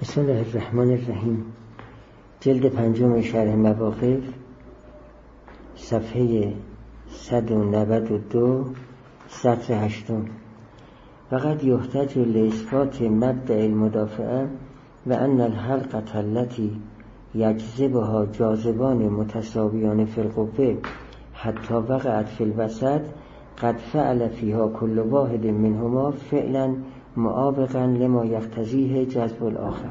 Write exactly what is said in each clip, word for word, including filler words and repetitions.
بسم الله الرحمن الرحیم. جلد پنجم شرح مواقف، صفحه صد و نود و دو، سطر هشتم. وقد یحتج لاثبات مبدأ المدافعه و ان الحلقة التي یجذبها جاذبان متساویان فی القوه حتی وقعت فی الوسط قد فعل فیها کل واحد منهما فعلا معابقا لما یقتضیه جذب الاخر.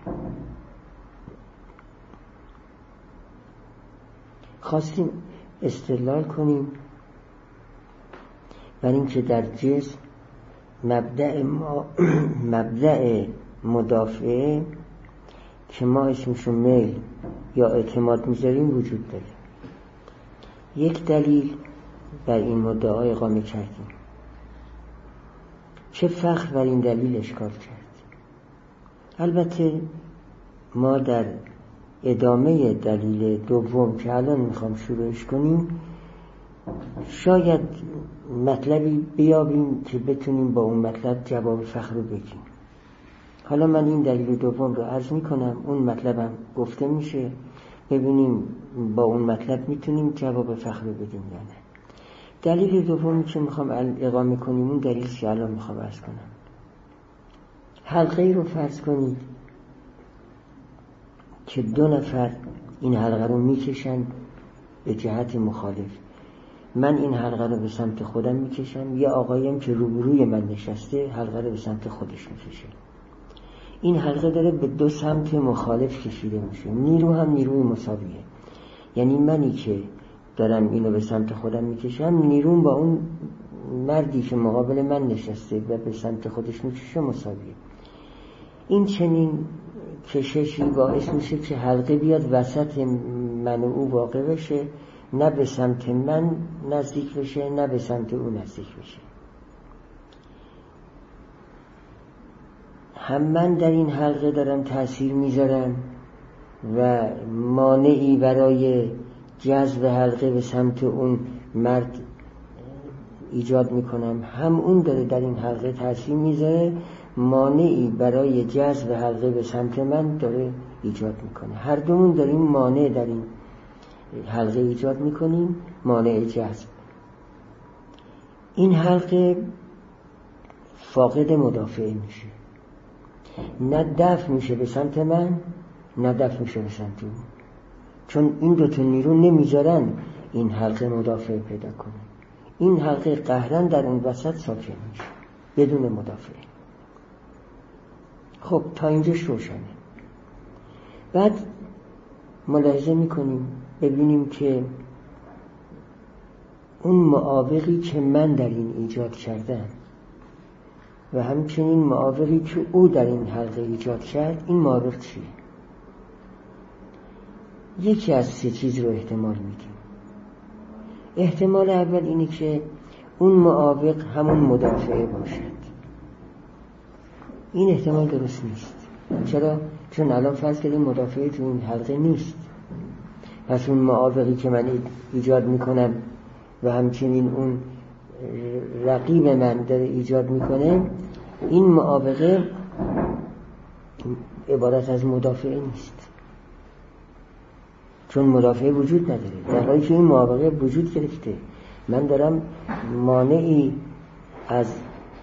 خواستیم استدلال کنیم بر این که در جسم مبدأ ما مبدأ مدافعه که ما اسمشو میل یا اعتماد میذاریم وجود داره. یک دلیل بر این مدعا اقامه کردیم. چه فخر بر این دلیل اشکال کرد. البته ما در ادامه دلیل دوم که الان میخوام شروعش کنیم شاید مطلبی بیابیم که بتونیم با اون مطلب جواب فخر رو بگیم. حالا من این دلیل دوم رو عرض میکنم، اون مطلبم گفته میشه، ببینیم با اون مطلب میتونیم جواب فخر رو بدیم یا نه. دلیل دومی که میخوام اقامه کنیم اون دلیل که الان میخوام عرض کنم. حلقه ای رو فرض کنید که دو نفر این حلقه رو میکشن به جهت مخالف. من این حلقه رو به سمت خودم میکشم، یه آقاییم که روبروی من نشسته حلقه رو به سمت خودش میکشه. این حلقه داره به دو سمت مخالف کشیده میشه. نیرو هم نیروی مساویه. یعنی منی که دارم اینو به سمت خودم میکشم، نیروم با اون مردی که مقابل من نشسته و به سمت خودش میکشه مساویه. این چنین کششی باعث میشه که حلقه بیاد وسط من و او واقع بشه، نه به سمت من نزدیک بشه نه به سمت او نزدیک بشه. هم من در این حلقه دارم تأثیر میذارم و مانعی برای جذب حلقه به سمت اون مرد ایجاد میکنم، هم اون داره در این حلقه تأثیر میذاره، مانعی برای جذب حلقه به سمت من داره ایجاد میکنه. هر دومون داریم مانع در این حلقه ایجاد میکنیم، مانع جذب. این حلقه فاقد مدافعه میشه، نه دفع میشه به سمت من نه دفع میشه به سمت اون، چون این دوتا نیرو نمیذارن این حلقه مدافعه پیدا کنه. این حلقه قهرن در اون وسط ساکن میشه بدون مدافعه. خب تا اینجاش روشنه. بعد ملاحظه میکنیم ببینیم که اون معاوقی که من در این ایجاد کردم و همچنین معاوقی که او در این حلقه ایجاد کرد، این معاوق چیه؟ یکی از سه چیز رو احتمال میدیم. احتمال اول اینه که اون معاوق همون مدافعه باشد. این احتمال درست نیست. چرا؟ چون الان فرض کردیم مدافعه تو این حلقه نیست. پس اون معاوقی که من ایجاد میکنم و همچنین اون رقیب من داره ایجاد میکنه، این معاوقه عبارت از مدافعه نیست، چون مدافعه وجود نداره. در حالی که این معاوقه وجود گرفته، من دارم مانعی از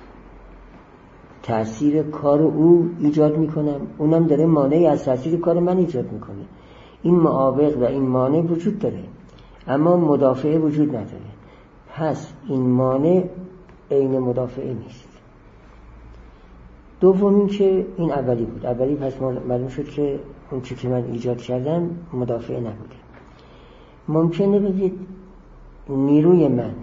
تأثیر کار او ایجاد میکنم، اونم داره مانعی از تأثیر کار من ایجاد میکنه. این معاوق و این مانع وجود داره اما مدافعه وجود نداره. پس این مانع عین مدافعه نیست. دومین که این اولی بود. اولی پس معلوم شد که اون چی که من ایجاد کردم مدافعه نبوده. ممکنه بگید نیروی من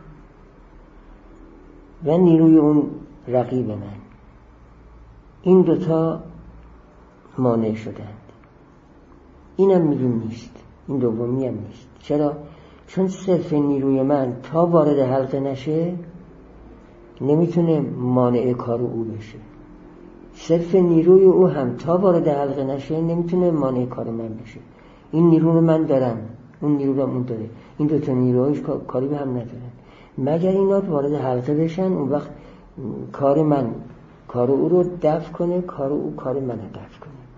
و نیروی اون رقیب من، این دوتا مانع شدند. اینم میگیم نیست. این دومی هم نیست. چرا؟ چون صرف نیروی من تا وارد حلقه نشه نمیتونه مانع کار او بشه. صرف نیروی او هم تا وارد حلقه نشه نمیتونه مانع کار من بشه. این نیرو رو من دارم، اون نیرو رو اون داره. این دوتا نیروهاش کاری به هم ندارن. مگر اینا وارد حلقه بشن، اون وقت کار من کار او رو دفع کنه، کار او کار من رو دفع کنه.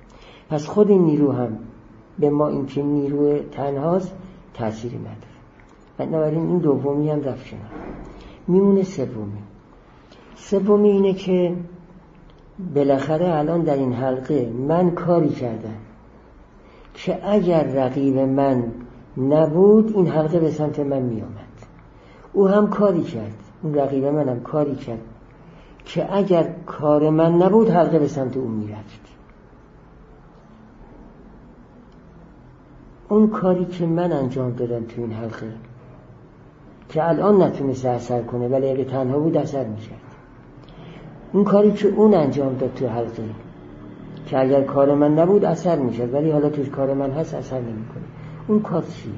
پس خود این نیرو هم به ما این که نیرو تنهاست تأثیری نداره. بنابراین این دومی هم رفت شناخت. میمونه سومی. سومی اینه که بالاخره الان در این حلقه من کاری کردم که اگر رقیب من نبود این حلقه به سمت من می آمد. او هم کاری کرد، اون رقیب من هم کاری کرد که اگر کار من نبود حلقه به سمت او می رفت. اون کاری که من انجام دادم تو این حلقه که الان نتونست اثر کنه ولی اگه تنها بود اثر می کرد. اون کاری که اون انجام داد تو حلقه که اگر کار من نبود اثر می شد ولی حالا توش کار من هست اثر نمی کنه. اون کار چیه؟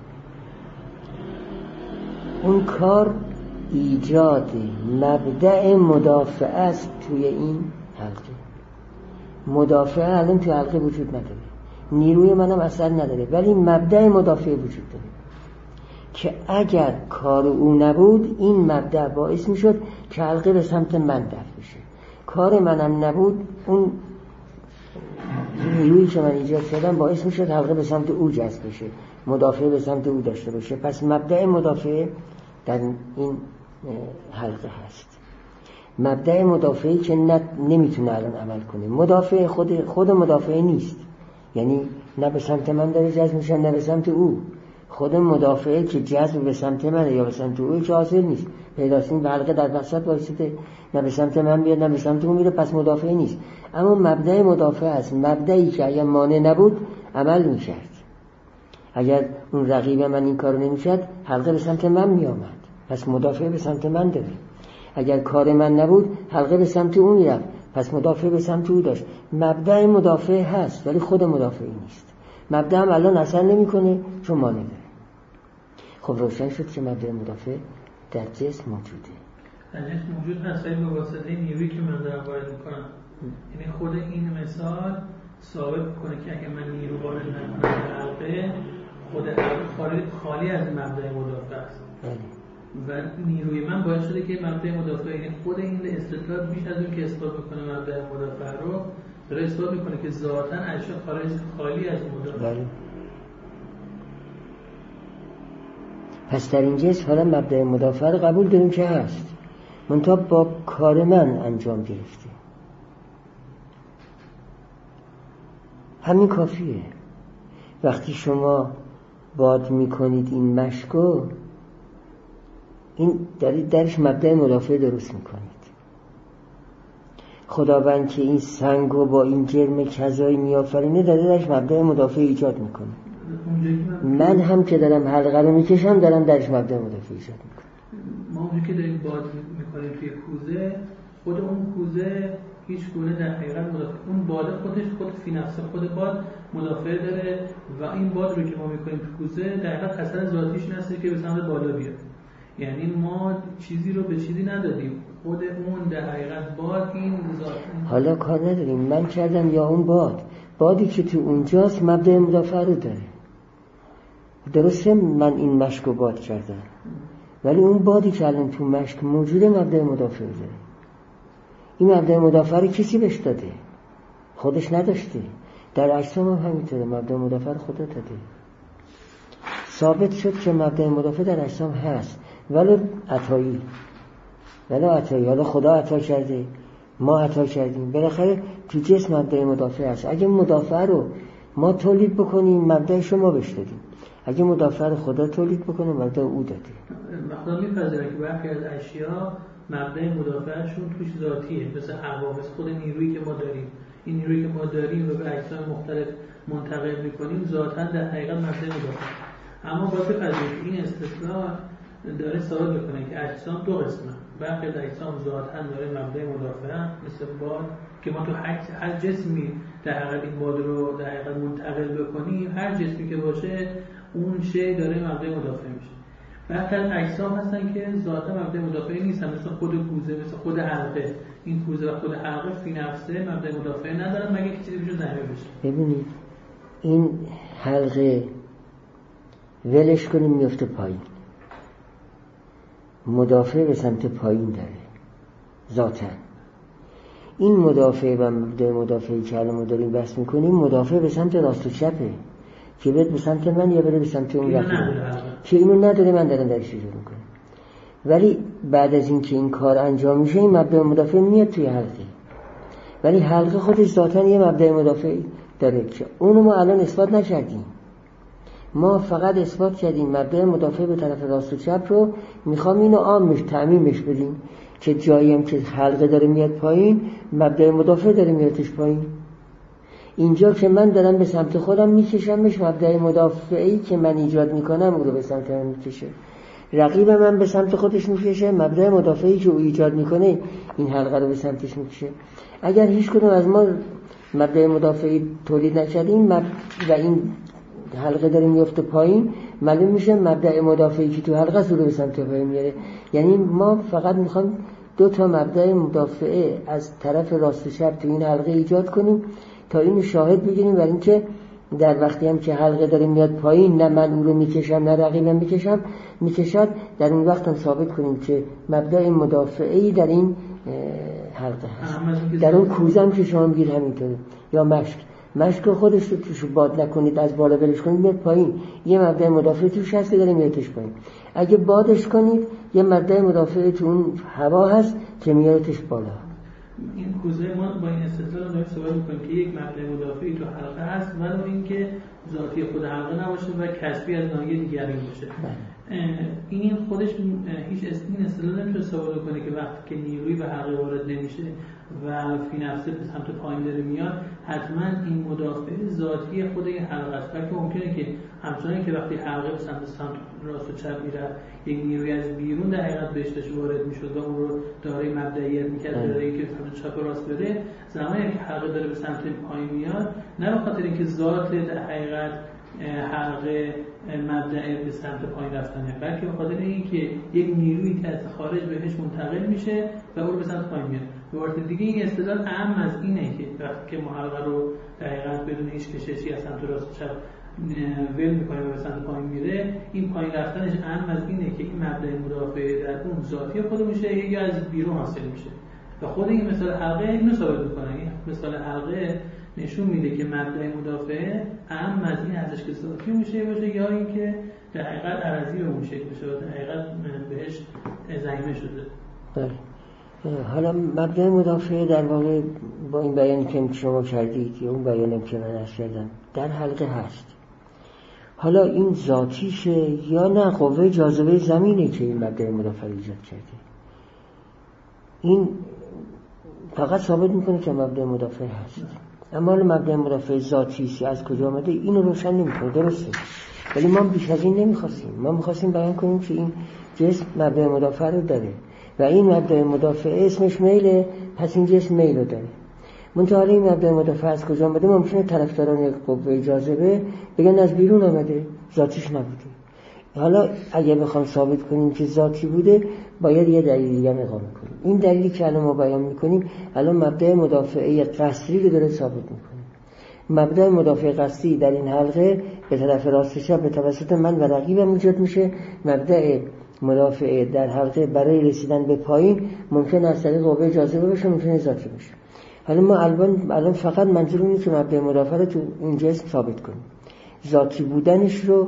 اون کار ایجاد مبدأ مدافع است توی این حلقه. مدافع الان توی حلقه وجود نداره، نیروی منم اثر نداره، ولی مبدأ مدافع وجود داره که اگر کار او نبود این مبدأ باعث می شد که حلقه به سمت من دفع بشه. کار منم نبود اون نیرویی که من ایجاد کردم باعث می شد حلقه به سمت او جذب بشه، مدافع به سمت او داشته باشه. پس مبدأ مدافع در این حلقه هست. مبدأ مدافعی که نمیتونه الان عمل کنه. مدافع خود خود مدافع نیست، یعنی نه به سمت من داره جذب میشه نه به سمت او. خود مدافعی که جذب به سمت منه یا به سمت او که حاصل نیست، پیداست. این حلقه در وسط وایساده، نه به سمت من بیاد نه به سمت او میره، پس مدافع نیست. اما مبدأ مدافع است، مبدئی که اگر مانع نبود عمل میکرد. اگر اون رقیب من این کارو نمیکرد حلقه به سمت من میآمد، پس مدافع به سمت من داره. اگر کار من نبود حلقه به سمت او میرفت، پس مدافع به سمت او داشت. مبدأ مدافع هست ولی خود مدافعی نیست. مبدأ هم الان اثر نمیکنه چون مانع داره. خب روشن شد که مبدأ مدافع در جسم موجوده. در جسم موجود هست ولی به واسطه نیرویی که من دارم وارد میکنم. یعنی خود این مثال ثابت میکنه که اگه من نیرو وارد نکنم در حلقه، خود حلقه خالی خالی از مبدأ مدافع است. و نیروی من باعث شده که مبدأ مدافع، یعنی خود این استدلال بیش از اون که اثبات میکنه مبدأ مدافع رو داره اثبات میکنه که ذاتاً اشیا خارج خالی از مدافع. بله. پس در این جهت حالا مبدأ مدافع رو قبول داریم که هست، منتها با کار من انجام گرفته. همین کافیه. وقتی شما باد میکنید این مشکو، این دارید درش مبدأ مدافع درست میکنید. خداوند که این سنگو با این جرم کذایی میآفرینه داره درش مبدأ مدافع ایجاد میکنه. من هم که دارم حلقه رو میکشم دارم درش مبدأ مدافع ایجاد میکنم. ما اونجا که داریم باد میکنیم توی کوزه، خود اون کوزه هیچ گونه در حقیقت مدافع، اون باد خودش خود فی نفس خود باد مدافع داره و این باد رو که ما میکنیم تو کوزه در حقیقت اثر ذاتیش نسته که به سمت بالا بیاد. یعنی ما چیزی رو به چیزی ندادیم، خود اون در حقیقت باد این ذات. حالا کار نداریم من کردم یا اون باد، بادی که تو اونجاست مبدأ مدافع رو داره. درسته من این مشک رو باد کردم ولی اون بادی که الان تو مشک موجوده مبدأ مدافع داره. این مبدأ مدافع رو کسی بهش داده، خودش نداشته. در اجسام هم همینطوره، مبدأ مدافع رو خدا داده. ثابت شد که مبدأ مدافع در اجسام هست ولی عطایی، ولی عطایی حالا خدا عطا کرده، ما عطا کردیم. بالاخره تو جسم مبدأ مدافع هست. اگه مدافع رو ما تولید بکنیم مبدأ شما بهش دادیم، اگه مدافع رو خدا تولید بکنه مبدأ او داده. خدا میپذیره که برخی از اشیا مبدأ مدافعشون توش ذاتیه، مثل هوا، مثل خود نیرویی که ما داریم. این نیرویی که ما داریم و به اجسام مختلف منتقل میکنیم ذاتاً در حقیقت مبدأ مدافع. اما باید بپذیرید این استثناء داره ثابت میکنه که اجسام دو قسمه. برخی از اجسام ذاتاً داره مبدأ مدافع، مثل باد که ما تو هر جسمی در حقیقت این باد رو در حقیقت منتقل بکنیم، هر جسمی که باشه اون شی داره مبدأ مدافع میشه. برخی از اجسام هستن که ذاتا مبدأ مدافعی نیستن، مثل خود کوزه، مثل خود حلقه. این کوزه و خود حلقه فی نفسه مبدأ مدافع ندارن مگه چیزی بهشون ضربه بشه. ببینید این حلقه ولش کنیم میفته پایین، مدافع به سمت پایین داره ذاتا. این مدافع و مبدأ مدافعی که الان ما داریم بحث میکنیم مدافع به سمت راست و چپه که بره به سمت من یا بره به سمت اون رفیق که اینو نداره من دارم درش ایجاد میکنم. ولی بعد از اینکه این کار انجام میشه این مبدأ مدافع میاد توی حلقه، ولی حلقه خودش ذاتاً یه مبدأ مدافعی داره که اونو ما الان اثبات نکردیم. ما فقط اثبات کردیم مبدأ مدافع به طرف راست و چپ رو میخوام اینو عامش تعمیمش بدیم که جایی هم که حلقه داره میاد پایین مبدأ مدافع داره میادش پایین. اینجا که من دارم به سمت خودم میکشمش مبدأ مدافعی که من ایجاد میکنم اون رو به سمت من میکشه، رقیب من به سمت خودش میکشه مبدأ مدافعی که او ایجاد میکنه این حلقه رو به سمتش میکشه. اگر هیچ کدوم از ما مبدأ مدافعی تولید نکردیم و این حلقه داره میفته پایین معلوم میشه مبدأ مدافعی که تو حلقه رو به سمت پایین میاره. یعنی ما فقط میخوام دو تا مبدأ مدافعه از طرف راست و چپ تو این حلقه ایجاد کنیم تا اینو شاهد بگیریم برای اینکه در وقتی هم که حلقه داره میاد پایین نه من اون رو میکشم نه رقیبم میکشم میکشد در اون وقت هم ثابت کنیم که مبدأ مدافعی در این حلقه هست. در اون کوزه هم که شما میگید همینطوره، یا مشک مشک خودش رو توش باد نکنید از بالا بلش کنید میاد پایین، یه مبدأ مدافع توش هست که داره میادش پایین. اگه بادش کنید یه مبدأ مدافع تو اون هوا هست که میادش بالا. این کوزه ما با این استدلال داریم صحبت می‌کنیم که یک مبدأ مدافعی تو حلقه هست ولی اینکه ذاتی خود حلقه نباشه و کسبی از ناحیه دیگری باشه. این خودش هیچ این استدلال نمیشه استفاده کنه که وقتی که نیروی به حلقه وارد نمیشه و فی نفسه به سمت پایین داره میاد حتما این مدافع ذاتی خود این حلقه است. بلکه ممکنه که همچنان که وقتی حلقه به سمت سمت راست و چپ میره یک نیروی از بیرون در حقیقت بهش وارد میشد و اون رو دارای مبدئیت میکرد برای اینکه سمت چپ و راست بره، زمانی که حلقه داره به سمت پایین میاد نه به خاطر اینکه ذات در حقیقت حلقه مبدأ به سمت پایین رفتنه، بلکه به خاطر اینکه یک نیرویی که از خارج بهش منتقل میشه و اون رو به سمت پایین میاد. به عبارت دیگه این استدلال اهم از اینه که وقتی که ما حلقه رو در حقیقت بدون هیچ کششی از سمت راست و چپ ول میکنه و به سمت پایین میره، این پایین رفتنش اهم از اینه که این مبدأ مدافع در اون ذاتی خود میشه یا از بیرون حاصل میشه. و خود این مثال حلقه اینو ثابت میکنه. این مثال حلقه نشون میده که مبدأ مدافع اهم از این ازش که ذاتی میشه باشه یا اینکه در حقیقت عرضی به اون شکل بشه و در حقیقت بهش زعیمه شده. بله. حالا مبدأ مدافع در واقع با این بیانی که شما کردید یا اون بیانی که من عرض کردم در حلقه هست. حالا این ذاتیشه یا نه قوه جاذبه زمینه که این مبدأ مدافع ایجاد کرده؟ این فقط ثابت میکنه که مبدأ مدافع هست. اما حالا مبدأ مدافع ذاتی از کجا آمده اینو روشن نمیکنه، درسته؟ ولی ما بیش از این نمیخواستیم. ما میخواستیم بیان کنیم که این جسم مبدأ مدافع رو داره و این مبدأ مدافع اسمش میله، پس این جسم میل رو داره. منتها حالا این مبدأ مدافع از کجا آمده؟ ممکنه طرفداران قوه جاذبه بگن از بیرون آمده، ذاتیش نبوده. حالا اگه بخوام ثابت کنیم که ذاتی بوده باید یه دلیل دیگه اقامه کنیم. این دلیلی که الان ما بیان میکنیم الان مبدأ مدافعه قصری رو داره ثابت میکنه. مبدأ مدافع قصری در این حلقه به طرف راست و چپ به توسط من و رقیبم ایجاد میشه. مبدأ مدافع در حلقه برای رسیدن به پایین ممکن از طریق قوه جاذبه باشه، ممکن ذاتی باشه. حالا ما الان الان فقط منظور اینه که مبدأ مدافع رو تو این جسم ثابت کنیم. ذاتی بودنش رو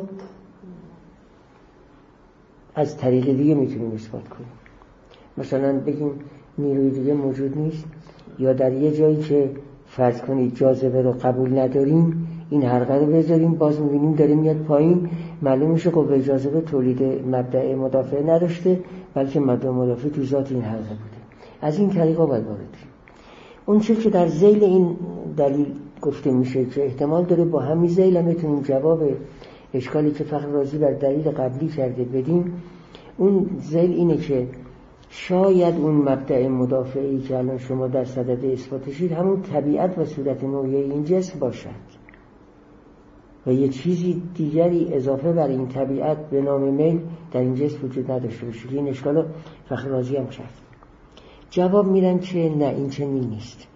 از طریق دیگه میتونیم اثبات کنیم. مثلا بگیم نیروی دیگه موجود نیست، یا در یه جایی که فرض کنید جاذبه رو قبول نداریم این حلقه رو بذاریم باز میبینیم داره میاد پایین، معلوم میشه قوه جاذبه تولید مبدأ مدافع نداشته بلکه مبدأ مدافع تو ذات این حلقه بوده. از این طریقا باید وارد شیم. اون چیزی که در ذیل این دلیل گفته میشه که احتمال داره با همین ذیل هم میتونیم جواب اشکالی که فخر رازی بر دلیل قبلی کرده بدیم. اون ذیل اینه که شاید اون مبدأ مدافعی که الان شما در صدد اثباتشید همون طبیعت و صورت نوعی این جسم باشد و یه چیزی دیگری اضافه بر این طبیعت به نام میل در این جسم وجود نداشته باشه. این اشکالو فخر رازی هم کرد. جواب میدن که نه، این چنین نیست.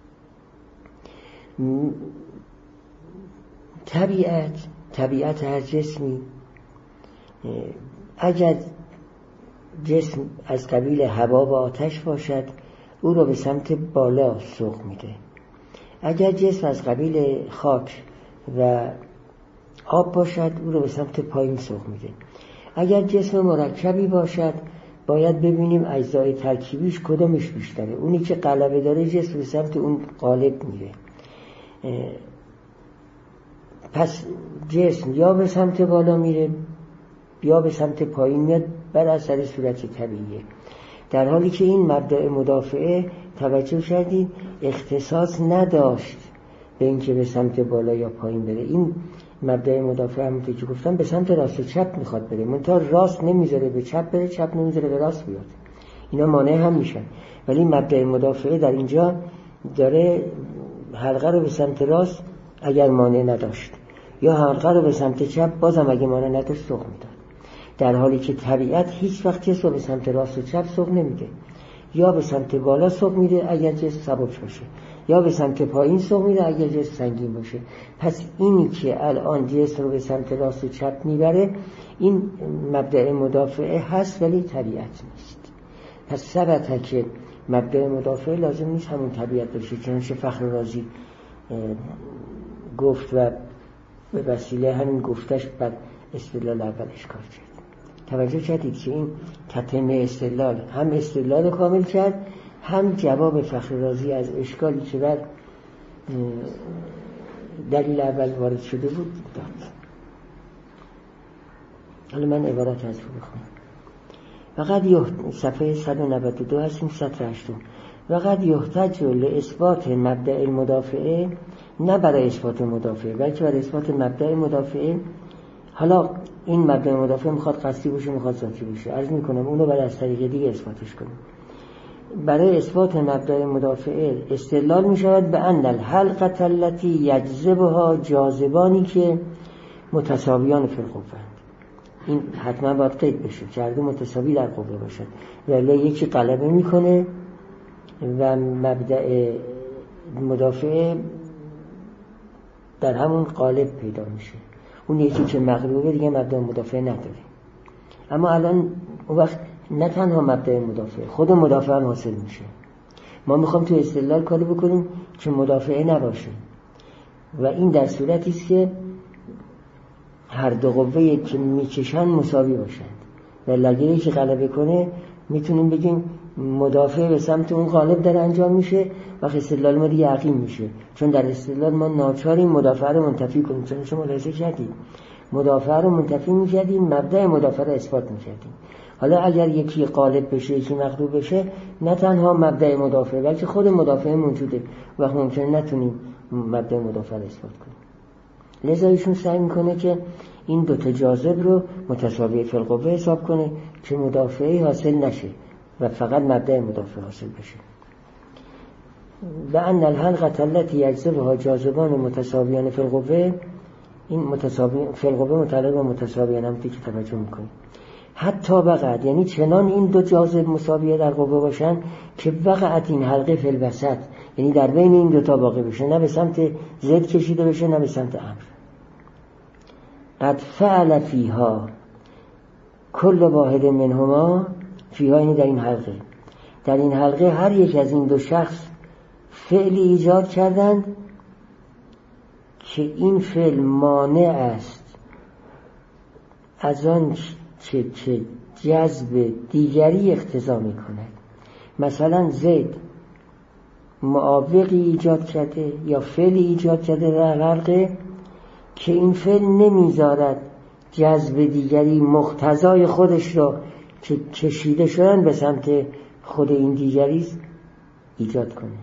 طبیعت طبیعت هر جسمی اگر جسم از قبیل هوا و آتش باشد او را به سمت بالا سوق میده. اگر جسم از قبیل خاک و آب باشد او را به سمت پایین سوق میده. اگر جسم مرکبی باشد باید ببینیم اجزای ترکیبیش کدومش بیشتره. اونی که غلبه داره جسم به سمت اون غالب میره. پس جسم یا به سمت بالا میره یا به سمت پایین میاد بر اثر صورت طبیعیه. در حالی که این مبدأ مدافعه توجه کردید اختصاص نداشت به اینکه به سمت بالا یا پایین بره. این مبدأ مدافعه همونطور که گفتم به سمت راست و چپ میخواد بره، منتها راست نمیذاره به چپ بره، چپ نمیذاره به راست بیاد. اینا مانع هم میشن. ولی مبدأ مدافعه در اینجا داره حلقه رو به سمت راست اگر مانع نداشت یا حلقه رو به سمت چپ بازم اگه مانع نداشت سوق میداد. در حالی که طبیعت هیچ وقت جسم به سمت راست و چپ سوق نمیده، یا به سمت بالا سوق میده اگر جسم سبک باشه یا به سمت پایین سوق میده اگر جسم سنگین باشه. پس اینی که الان جسم رو به سمت راست و چپ میبره این مبدأ مدافعه هست ولی طبیعت نیست. پس ثبته که مبدأ مدافعه لازم نیست همون طبیعت باشه. چنانچه فخر رازی گفت و به وسیله همین گفتش بر استدلال اولش کار کرد. توجه کردید که این تتمه استدلال هم استدلال کامل کرد هم جواب فخر رازی از اشکالی که بر دلیل اول وارد شده بود داد. حالا من عبارت از او بخونم. وقد یحت... صفحه صد و نود و دو هستیم، سطر هشتم. وقد یحتج لاثبات مبدأ المدافعه، نه برای اثبات مدافعه بلکه برای اثبات مبدأ مدافعه. حالا این مبدأ مدافعه میخواد قصدی باشه میخواد ذاتی باشه، عرض میکنم اونو برای از طریق دیگه اثباتش کنیم. برای اثبات مبدأ مدافعه استدلال میشود به ان الحلقة التي یجذبها جاذبانی که متساویان فی القوة. این حتما باید قید بشه که هر دو متساوی در قوه باشد، ولی یکی غلبه میکنه و مبدأ مدافعه در همون قالب پیدا میشه. اون یکی که مغلوبه دیگه مبدأ مدافعه نداره. اما الان اون وقت نه تنها مبدأ مدافعه، خود مدافعه هم حاصل میشه. ما میخوام تو استدلال کاری بکنیم که مدافعه نباشه و این در صورتی است که هر دو قوه که میکشن مساوی باشند و لگه‌ای که غلبه کنه میتونیم بگیم مدافع به سمت اون غالب در انجام میشه و استدلال ما دیگه یقین میشه، چون در استدلال ما ناچاریم مدافع رو منتفی کنیم. چون شما ملاحظه کردید مدافع رو منتفی میکردیم، مبدأ مدافع رو اثبات میکردیم. حالا اگر یکی غالب بشه یکی مغلوب بشه نه تنها مبدأ مدافع بلکه خود مدافع موجوده و ممکنه نتونیم مبدأ مدافع رو اثبات کنیم. لذا ایشون سعی میکنه که این دوتا جاذب رو متساوی فی القوه حساب کنه که مدافعی حاصل نشه و فقط مبدأ مدافع حاصل بشه. و ان الحلقة التي یجذبها جاذبان متساویان فی القوه، این متساوی فی القوه متعلق به متساویان هم که توجه میکنیم. حتی وقعت، یعنی چنان این دو جاذب مساویه در قوه باشن که وقعت این حلقه فی الوسط، یعنی در بین این دوتا واقع بشه، نه به سمت زد کشیده بشه نه به سمت امر. قد فعل فیها کل واحد منهما، فیها یعنی در این حلقه، در این حلقه هر یک از این دو شخص فعلی ایجاد کردند که این فعل مانع است از آن که که جذب دیگری اقتضا می کند. مثلا زید معاوقی ایجاد کرده یا فعلی ایجاد کرده در حلقه که این فعل نمیذارد جذب دیگری مقتضای خودش را که کشیده شدن به سمت خود این دیگری ایجاد کنه.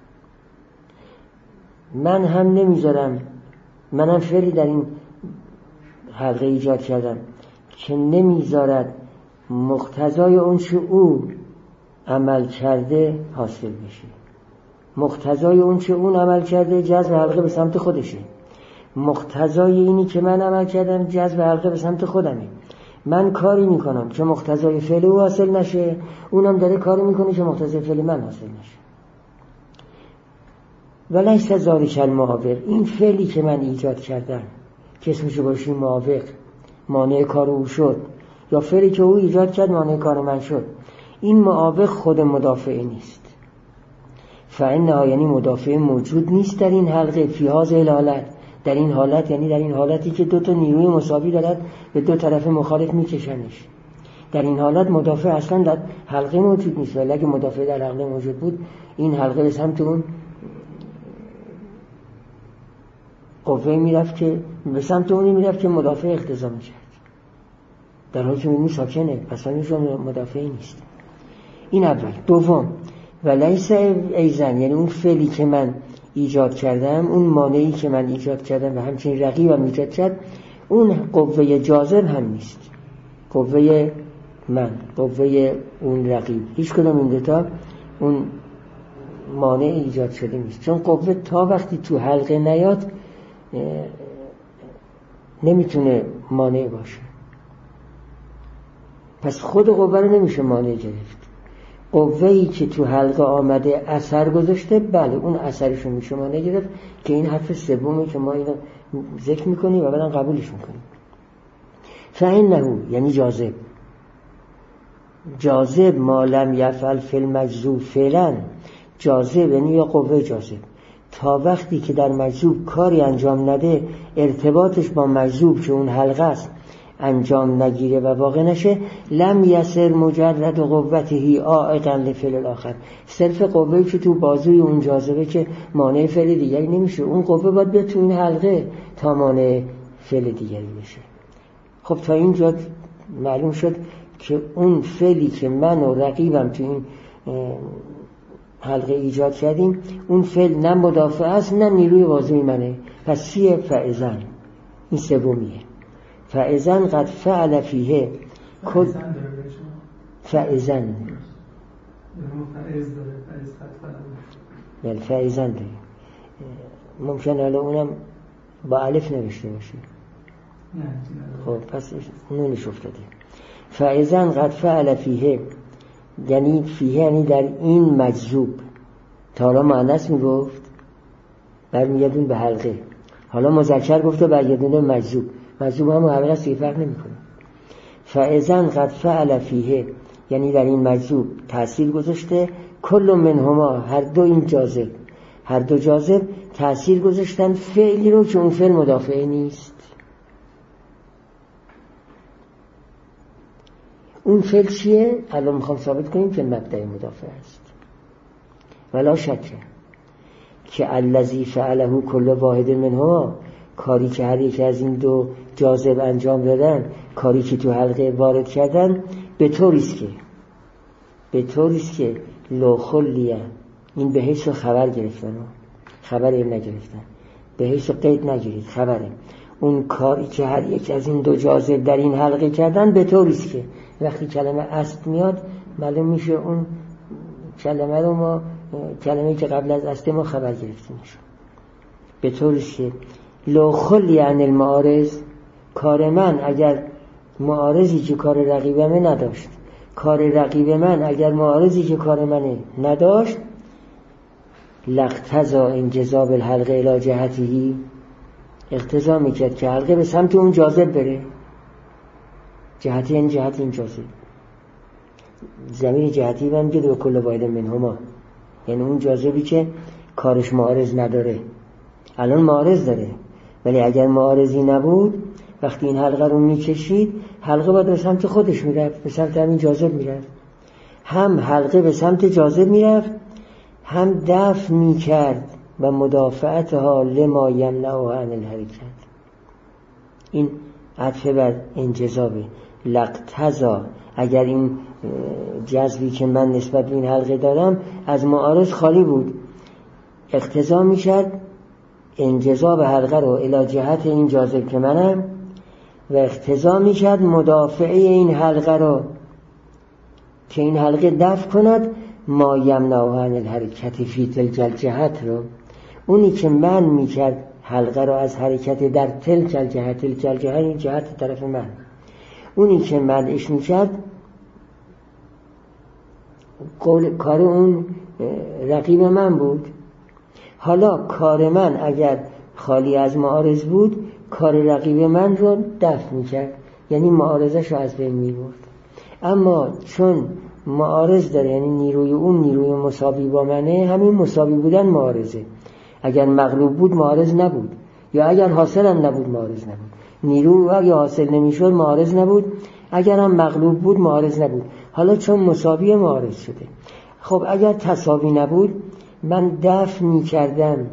من هم نمیذارم، منم فعلی در این حلقه ایجاد کردم که نمیذارد مقتضای اون چه او عمل کرده حاصل بشه. مقتضای اون چه اون عمل کرده جذب حلقه به سمت خودشه، مقتضای اینی که من عمل کردم جذب حلقه به سمت خودمه. من کاری میکنم که مقتضای فعل او حاصل نشه، اونم داره کاری میکنه که مقتضای فعل من حاصل نشه. ولیس ذالک المعاوق، این فعلی که من ایجاد کردم که اسمشو باشیم معاوق، مانع کار او شد، یا فعلی که او ایجاد کرد مانع کار من شد، این معاوق خود مدافع نیست. فإنها یعنی مدافع موجود نیست در این حلقه، فی هذه الحالت، در این حالت یعنی در این حالتی که دو تا نیروی مساوی دارد به دو طرف مخالف میکشنش، در این حالت مدافع اصلا در حلقه موجود نیست. ولی اگه مدافع در حلقه موجود بود این حلقه به سمت اون قوه میرفت که به سمت اونی میرفت که مدافع اقتضا میکرد، در حالی که اون ساکنه، پس اون مدافعی نیست. این اول. دوم، ولیس ایزن یعنی اون فعلی که من ایجاد کردم، اون مانعی که من ایجاد کردم و همچنین رقیبم ایجاد کرد، اون قوه جاذب هم نیست، قوه من، قوه اون رقیب، هیچ کدوم این دوتا اون مانع ایجاد شده نیست. چون قوه تا وقتی تو حلقه نیاد نمیتونه مانع باشه، پس خود قوه رو نمیشه مانع گرفت. قوه‌ای که تو حلقه آمده اثر گذاشته، بله اون اثرشو میشه مانع گرفت، که این حرف سومی که ما اینو ذکر میکنیم و بعدم قبولش میکنیم. فإنه یعنی جاذب، جاذب ما لم یفعل فی المجذوب فعلا، جاذب یعنی یا قوه جاذب تا وقتی که در مجذوب کاری انجام نده، ارتباطش با مجذوب که اون حلقه است انجام نگیره و واقع نشه، لم یسر مجرد قوته عائقا لفعل الاخر، صرف قوه‌ای که تو بازوی اون جاذبه که مانع فعل دیگری نمیشه، اون قوه باید بیاد تو این حلقه تا مانع فعل دیگری بشه. خب تا اینجا معلوم شد که اون فعلی که من و رقیبم تو این حلقه ایجاد کردیم، اون فعل نه مدافع است نه نیروی بازوی منه، پس سیه فائزن، این سومیه. فائزن قد فعل فیه کل فائزن بله فائزن داره، ممکنه حالا اونم با الف نوشته باشه، خب پس نونش افتاده. فائزن قد فعل فیه یعنی فیه یعنی در این مجذوب، تا حالا مؤنث میگفت برمیگردون به حلقه، حالا مذکر گفته برگردون به مجذوب، مجذوب هم حلقه است که فرق نمیکنه. فاذن قد فعل فیه یعنی در این مجذوب تأثیر گذاشته، کل منهما هر دو این جاذب، هر دو جاذب تأثیر گذاشتن فعلی رو که اون فعل مدافع نیست. اون فعل چیه؟ الان میخوام ثابت کنیم که مبدأ مدافع است. ولا شک که الذی فعله کل واحد منهما، کاری که هر یک از این دو جاذب انجام دادن، کاری که تو حلقه وارد کردن، به طوریست که به طوریست که لو خلیه، این به حیث خبر گرفتن، خبر این نگرفتن، به حیث قید نگیرید، خبره. اون کاری که هر یک از این دو جاذب در این حلقه کردن به طوریست که وقتی کلمه اصل میاد معلوم میشه اون کلمه رو ما کلمه‌ای که قبل از اصل ما خبر گرفتیم میشه. به طوریست که لو خلی عن المعارض، کار من اگر معارضی که کار رقیبمه نداشت، کار رقیب من اگر معارضی که کار منه نداشت، لاقتضا انجذاب الحلقه الی جهته، اقتضا میکرد که حلقه به سمت اون جاذب بره. جهتی این جهت این جاذب، زمین جهتی هم میگه دو کل واحد منهما، یعنی اون جاذبی که کارش معارض نداره. الان معارض داره، ولی اگر معارضی نبود وقتی این حلقه رو میکشید، حلقه باید به سمت خودش میرفت، به سمت همین جاذب میرفت. هم حلقه به سمت جاذب میرفت، هم دفع میکرد و مدافعتها لما یمنعها عن الحرکت. این عطف بر انجذابه. لقتضا، اگر این جذبی که من نسبت به این حلقه دارم از معارض خالی بود، اقتضا میشد انجذاب حلقه رو الی جهت این جاذب که منم، و اقتضا میشد مدافعه این حلقه رو که این حلقه دفع کند ما یمنعها عن الحرکت فی تلک الجهت رو، اونی که من میکرد حلقه رو از حرکت در تلک الجهت، تلک الجهت این جهت طرف من، اونی که منعش میکرد قول کار اون رقیب من بود. حالا کار من اگر خالی از معارض بود، کار رقیب من رو دفع میکرد، یعنی معارضش رو از بین میبرد. اما چون معارض داره، یعنی نیروی اون نیروی مساوی با منه، همین مساوی بودن معارضه. اگر مغلوب بود معارض نبود، یا اگر حاصل هم نبود معارض نبود. نیرو اگر حاصل نمیشد معارض نبود، اگر هم مغلوب بود معارض نبود. حالا چون مساوی معارض شده، خب اگر تساوی نبود من دفع می کردم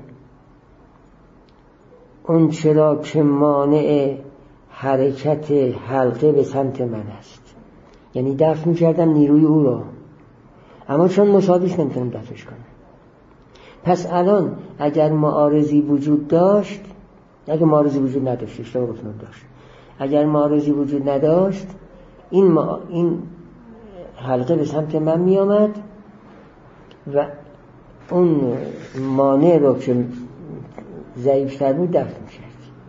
اون چرا که مانع حرکت حلقه به سمت من است، یعنی دفع می کردم نیروی او را، اما چون مساویش نمیتونم دفعش کنم. پس الان اگر معارضی وجود داشت، اگر معارضی وجود نداشت، اشتباه گفتم داشت، اگر معارضی وجود نداشت این ما... این حلقه به سمت من می آمد و اون مانع رو که ضعیف‌تر بود دفع می کرد.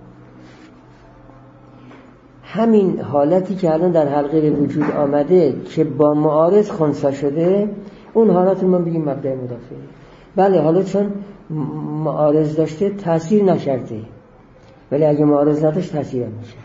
همین حالتی که الان در حلقه به وجود آمده که با معارض خنثی شده، اون حالت رو ما بگیم مبدأ مدافع. بله، حالا چون معارض داشته تأثیر نکرده، ولی اگه معارض نداشت تأثیر هم میکرد.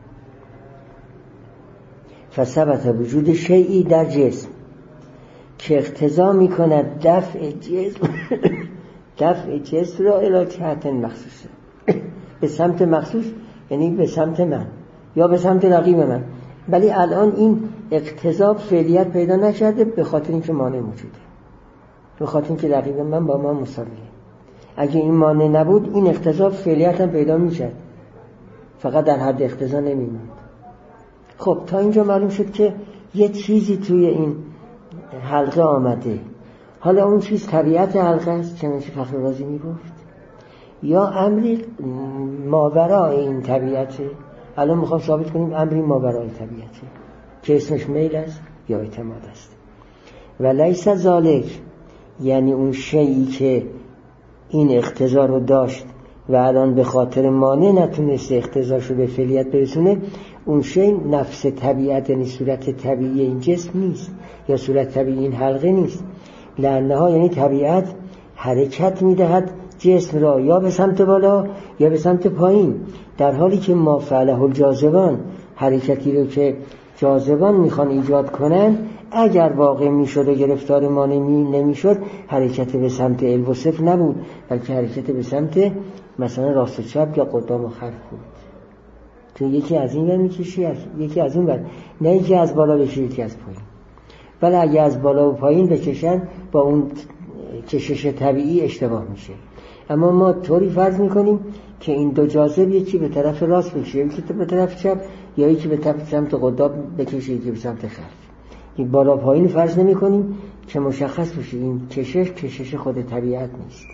فثبت وجود شیئی در جسم که اقتضا میکند دفع جسم دفع جسم را الی جهت مخصوصه، به سمت مخصوص، یعنی به سمت من یا به سمت رقیب من. ولی الان این اقتضا فعلیت پیدا نکرده به خاطر اینکه مانع موجوده، به خاطر اینکه رقیب من با من مساویه. اگه این مانع نبود این اقتضا فعلیت هم پیدا میشد، فقط در حد اقتضا نمیموند. خب تا اینجا معلوم شد که یه چیزی توی این حلقه آمده. حالا اون چیز طبیعت حلقه است چنانچه فخررازی میگفت، یا امری ماورای این طبیعته. الان میخوام ثابت کنیم امری ماورای طبیعته که اسمش میل است یا اعتماد است. و لیس ذالک، یعنی اون شیئی که این اقتضا رو داشت و الان به خاطر مانع نتونست اقتضاشو به فعلیت برسونه، اون شی نفس طبیعت، یعنی صورت طبیعی این جسم نیست یا صورت طبیعی این حلقه نیست. لعنها یعنی طبیعت حرکت میدهد جسم را یا به سمت بالا یا به سمت پایین، در حالی که ما فعله الجاذبان، حرکتی رو که جاذبان میخوان ایجاد کنن، اگر واقع میشد و گرفتار ما نمیشد، حرکت به سمت علو و صفر نبود، بلکه حرکت به سمت مثلا راست و چپ یا قدام و خلف بود. که یکی از این ور میکشی، یکی از اون ور، نه یکی از بالا بکشی یکی از پایین. ولی اگه از بالا و پایین بکشن با اون کشش طبیعی اشتباه میشه. اما ما طوری فرض میکنیم که این دو جاذب یکی به طرف راست بکشه، یکی به طرف چپ، یا یکی به طرف سمت قدام بکشه، یکی به سمت خلف. این بالا پایین فرض نمی کنیم که مشخص بشه این کشش کشش خود طبیعت نیست.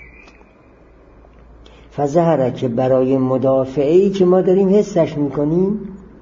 فظهره که برای مدافعه‌ای که ما داریم حسش میکنیم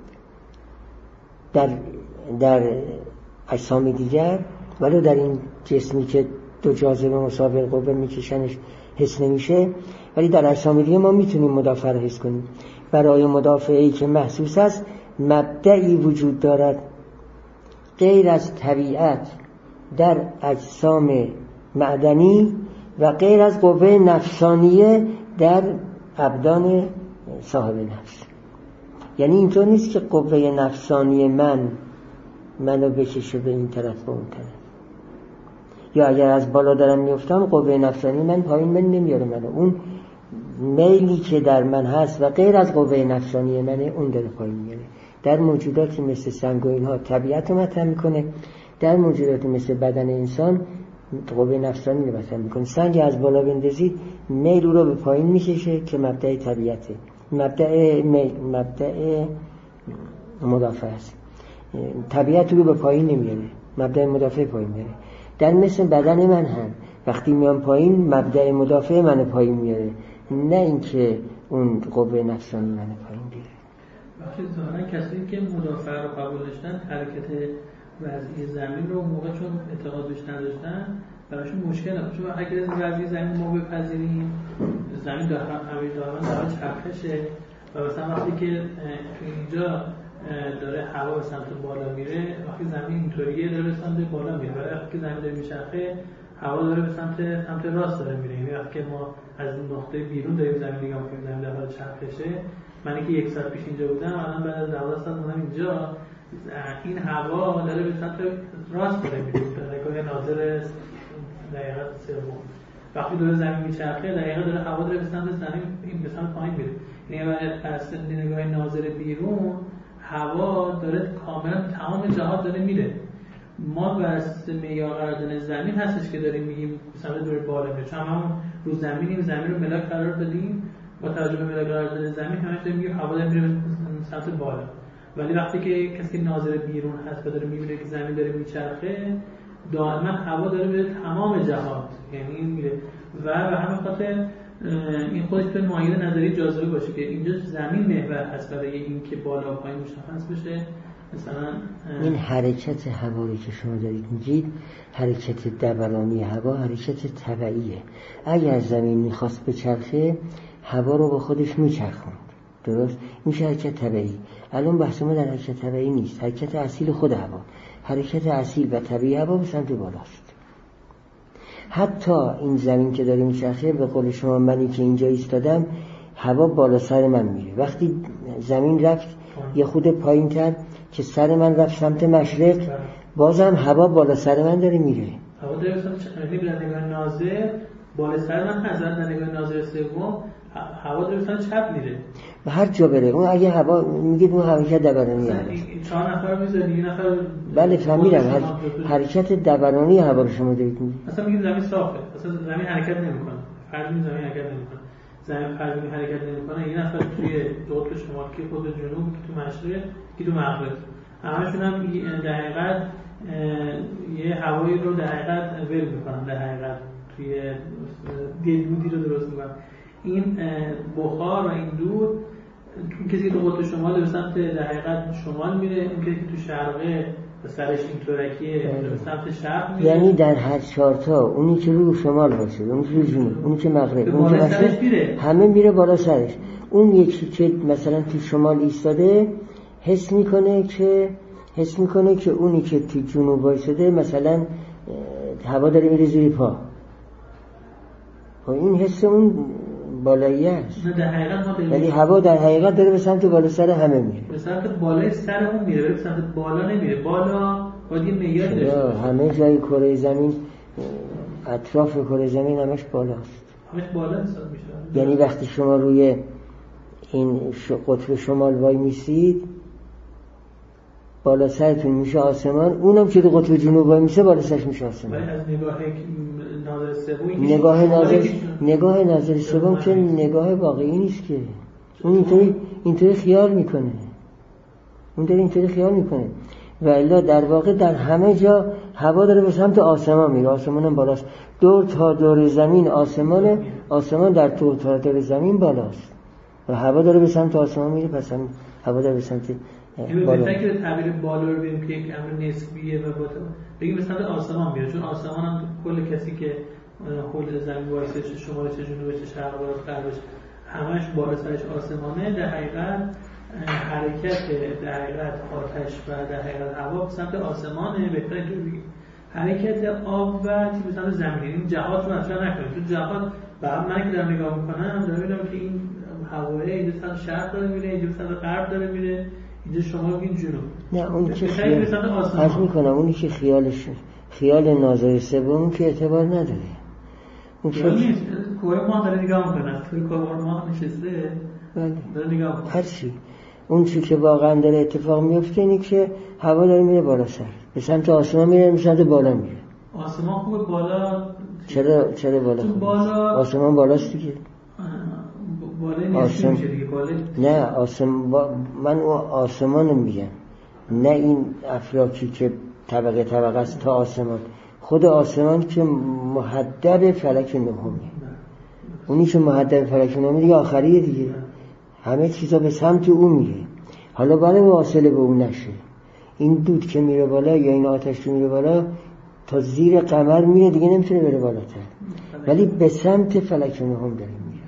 در در اجسام دیگر، ولی در این جسمی که دو جاذبه مساوی قوه میکشنش حس نمیشه، ولی در اجسام دیگر ما میتونیم مدافع رو حس کنیم. برای مدافعه‌ای که محسوس است مبدئی وجود دارد غیر از طبیعت در اجسام معدنی و غیر از قوه نفسانیه در ابدان صاحب نفس. یعنی اینطور نیست که قوه نفسانی من منو بکشه به این طرف و اون طرف، یا اگر از بالا دارم میفتم قوه نفسانی من پایین من نمیاره منو، اون میلی که در من هست و غیر از قوه نفسانی منه اون داره پایین میاره. در موجوداتی مثل سنگ و اینها طبیعت رو مطرح میکنه، در موجوداتی مثل بدن انسان قوه نفسانی رو مطرح میکنه. سنگ از بالا بندازید میل رو به پایین میکشه که مبدأ طبیعته، مبدأ میل، مبدأ مدافع است. طبیعت رو به پایین نمیاره، مبدأ مدافع پایین میاره. در مثل بدن من هم وقتی میام پایین مبدأ مدافع منو پایین میاره، نه اینکه اون قوه نفسانی منو پایین بیاره. وقتی ظاهرا کسایی که مدافع رو قبول داشتن حرکت وضعی زمین رو موقع چون اعتقاد بهش نداشتن براشون مشکل نبود، چون اگر از وضعی زمین ما بپذیریم زمین در همین دارن در چرخشه و مثلا وقتی که تو اینجا داره هوا به سمت بالا میره، وقتی زمین اینطوریه داره به سمت بالا میره، ولی وقتی که زمین داره میچرخه هوا داره به سمت سمت راست داره میره. یعنی وقتی که ما از نقطه بیرون داریم زمین نگاه می‌کنیم، زمین در حال چرخشه، من که یک ساعت پیش اینجا بودم، الان بعد از دوازده ساعت اومدم اینجا، این هوا داره به سمت راست داره میره، در نگاه ناظر دقیقه سوم وقتی داره زمین میچرخه دقیقه داره هوا داره به سمت زمین این به سمت پایین میره. یعنی از نگاه ناظر بیرون هوا داره کاملا تمام جهات داره میره. ما بر اساس معیار قرار دادن زمین هستش که داریم میگیم به سمت دور بالا میره، چون همون رو زمینیم، زمین رو ملاک قرار دادیم، با توجه به ملاک قرار دادن زمین همش داریم میگیم هوا داره میره سمت بالا. ولی وقتی که کسی که ناظر بیرون هست و داره میبینه که زمین داره میچرخه دائما هوا داره میره تمام جهات، یعنی میره و به همین خاطر این خودش به معاینه نظری جاذبه باشه که اینجا زمین محور هست برای این که بالا و پایین مشخص بشه. مثلا این حرکت هوایی که شما دارید میگید حرکت دورانی هوا حرکت طبیعیه. اگر زمین میخواست بچرخه هوا رو با خودش میچرخوند، درست؟ این حرکت طبیعی. الان بحث ما در حرکت طبیعی نیست، حرکت اصیل خود هوا، حرکت اصیل و طبیعی هوا به سمت بالاست. حتی این زمین که داره میچرخه به قول شما منی که اینجا ایستادم هوا بالا سر من میره. وقتی زمین رفت یه خود پایین تر که سر من رفت سمت مشرق بازم هوا بالا سر من داره میره. هوا داره به سمت نگاه ناظر بالا سر من هست، در نگاه ناظر سوم هوا داره به سمت چپ میره و هر جا بره. اون اگه هوا میگید اون حرکت دورانی هست. چهار نفر میذاری یه نفر بله فهمیدم هر... حرکت دورانی هوا رو شما دارید میگید. اصلا میگید زمین صافه، اصلا زمین حرکت نمیکنه، فرض زمین حرکت نمیکنه، زمین فرض حرکت نمیکنه، یه نفر توی قطب شمال که خود جنوب که تو مشرق که تو مغرب، همشون هم در حقیقت یه هوایی رو در حقیقت ول میکنن، در حقیقت توی یه دودی رو درست میکنن. این بخار و این دود اون کسی که تو قطب شمال به سمت در حقیقت شمال میره، اون کسی که تو شرقه به سرش این ترکیه به سمت شرق میره. یعنی در هر چهارتا اونی که رو شمال باشه، اونی که رو جنوب، اونی که مغرب، اونی که مشرق، همه میره بالا سرش. اون یکی که مثلا تو شمال ایستاده حس میکنه که حس میکنه که اونی که تو جنوب وایساده مثلا هوا داره میره زیر پا. این حس اون بالایی است. نه در حقیقت ما ولی هوا در حقیقت داره به سمت بالا سر همه میره. به سمت بالای سر اون میره، به سمت بالا نمیره. بالا باید یه معیار داشته. همه جای کره زمین، اطراف کره زمین همش بالاست. همش بالا حساب میشه. یعنی وقتی شما روی این قطب شمال وای میسید بالا سرتون میشه آسمان، اونم که تو قطب جنوب وای میشه بالا سرش میشه آسمان. ولی از نگاه ناظر سوم نگاه ناظر نگاه ناظر سوم که نگاه واقعی نیست که. اون اینطوری اینطوری خیال میکنه. اون داره اینطوری خیال میکنه. و الا در واقع در همه جا هوا داره به سمت آسمان میره. آسمان هم بالاست. دور تا دور زمین آسمانه، آسمان در دور تا دور زمین بالاست. و هوا داره به سمت آسمان میره، پس هم هوا داره به سمت بالا. بهتره که تعبیر بالا رو بگیم که یک امر نسبیه و با بگیم به سمت آسمان میره، چون آسمان هم کل کسی که حول زمین وایسه، چه شمال چه جنوب چه شرق و غرب همش بالا سرش آسمانه. در حقیقت حرکت در حقیقت آتش و در حقیقت هوا به سمت آسمانه. بهتره که بگیم حرکت آب و چی به سمت زمین. این جهات رو مطرح نکنیم، چون جهات بعد من که دارم نگاه میکنم دارم میبینم که این هوایی اینجا سمت شرق داره میره، اینجا سمت غرب داره میره، اینجا شما بگین جنوب. نه اون که خیال عرض میکنم اونی که خیالش خیال ناظر سوم که اعتبار نداره. اون که نیست کوه ما داره نگاه میکنه، توی کوه ما نشسته داره نگاه میکنه. هر چی اون چی که واقعا داره اتفاق میفته اینه که هوا داره میره بالا سر، به سمت آسمان میره، به سمت بالا میره. آسمان خوبه بالا. چرا چرا بالا خوبه؟ بالا آسمان بالاست دیگه. بالا نیست میشه دیگه بالا. نه آسمان با... من اون آسمانو میگم، نه این افلاکی که طبقه طبقه است تا آسمان. خود آسمان که محدب فلک نهمه، اونی که محدب فلک نهمه دیگه آخریه دیگه. همه چیزا به سمت اون میره. حالا برای واصله به اون نشه، این دود که میره بالا یا این آتش که میره بالا تا زیر قمر میره دیگه، نمیتونه بره بالاتر، ولی به سمت فلک نهم داره میره.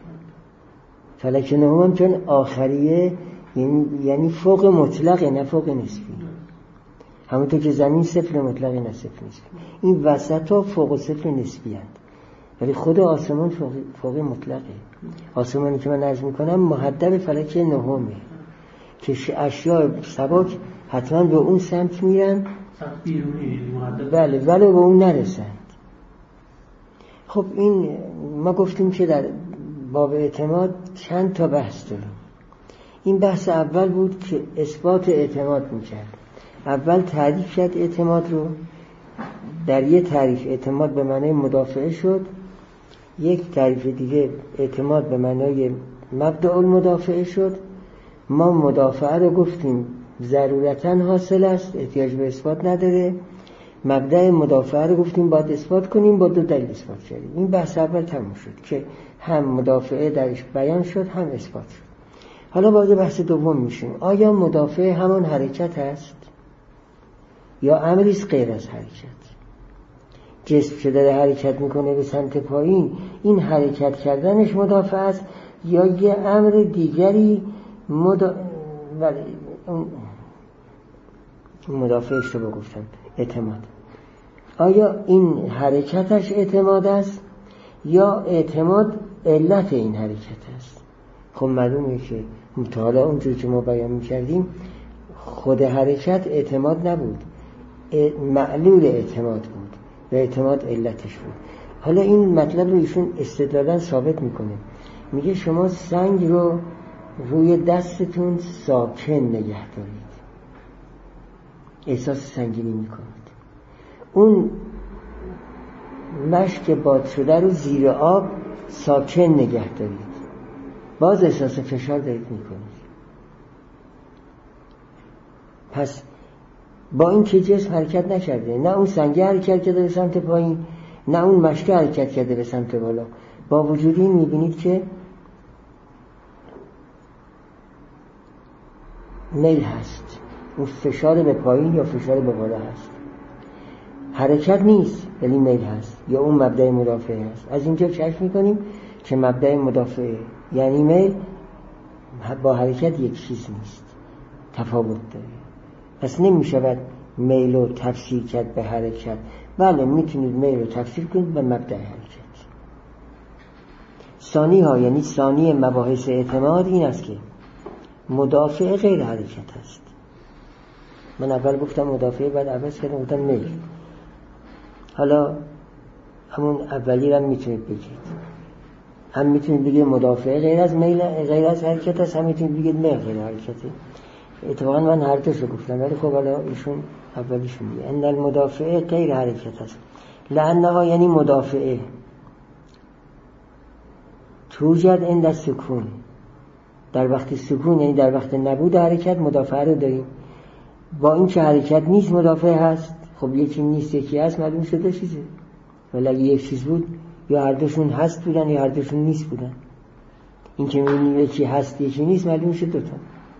فلک نهم هم چون آخریه یعنی, یعنی فوق مطلقه نه فوق نسبی. همونطور که زمین صفر مطلقه نه صفر نسبی، این وسط ها فوق صفر نسبی هست، ولی خود آسمان فوق, فوق مطلقه. آسمانی که من عرض میکنم محدب فلک نهمه، که اشیاء سبک حتما به اون سمت میرن، سمت بیرونی محدد، بله، ولی به اون نرسند. خب این ما گفتیم که در باب اعتماد چند تا بحث داریم. این بحث اول بود که اثبات اعتماد میکرد. اول تعریف کرد اعتماد رو، در یه تعریف اعتماد به معنای مدافعه شد، یک تعریف دیگه اعتماد به معنای مبدأ المدافعه شد. ما مدافعه رو گفتیم ضرورتاً حاصل است، احتیاج به اثبات نداره. مبدأ مدافعه رو گفتیم باید اثبات کنیم، با دو دلیل اثبات کردیم. این بحث اول تموم شد که هم مدافعه درش بیان شد هم اثبات شد. حالا وارد بحث دوم میشیم. آیا مدافعه همان حرکت است یا امری است غیر از حرکت؟ جسم که داره حرکت میکنه به سمت پایین، این حرکت کردنش مدافع است یا یه امر دیگری مدا... ولی اون مدافعش رو بگفتم اعتماد. آیا این حرکتش اعتماد است یا اعتماد علت این حرکت است؟ خب معلومه که مطالعه اونجور که ما بیان میکردیم خود حرکت اعتماد نبود، معلول اعتماد بود و اعتماد علتش بود. حالا این مطلب رو ایشون استدلالاً ثابت میکنه. میگه شما سنگ رو روی دستتون ساکن نگه دارید، احساس سنگینی میکنید. اون مشک باد شده رو زیر آب ساکن نگه دارید، باز احساس فشار دارید میکنید. پس با این که جسم حرکت نکرده، نه اون سنگه حرکت کرده به سمت پایین نه اون مشکه حرکت کرده به سمت بالا، با وجود این میبینید که میل هست، اون فشار به پایین یا فشار به بالا هست. حرکت نیست ولی میل هست، یا اون مبدأ مدافعه هست. از اینجا کشف میکنیم که مبدأ مدافعه یعنی میل با حرکت یک چیز نیست، تفاوت داره. پس نمیشود میل رو تفسیر کرد به حرکت. بله میتونید میل رو تفسیر کنید به مبدأ حرکت. ثانی ها یعنی ثانی مباحث اعتماد این است که مدافع غیر حرکت است. من اول گفتم مدافع، بعد عوض کردم گفتم میل. حالا همون اولی رو هم میتونید بگید، هم میتونید بگید مدافع غیر از میل، غیر از حرکت است، هم میتونید بگید میل غیر حرکته. اتفاقا من هر دوشو گفتم، ولی خب حالا ایشون اولیشون میگه ان المدافع غیر حرکت است. لانها یعنی مدافعه توجد عند سکون، در وقت سکون یعنی در وقت نبود حرکت مدافعه رو داریم. با این که حرکت نیست مدافع هست. خب یکی نیست یکی هست، معلوم شده چیزه. ولی اگه یک چیز بود یا هر دوشون هست بودن یا هر دوشون نیست بودن. این که میبینیم یکی هست یکی نیست معلوم شد دوتا.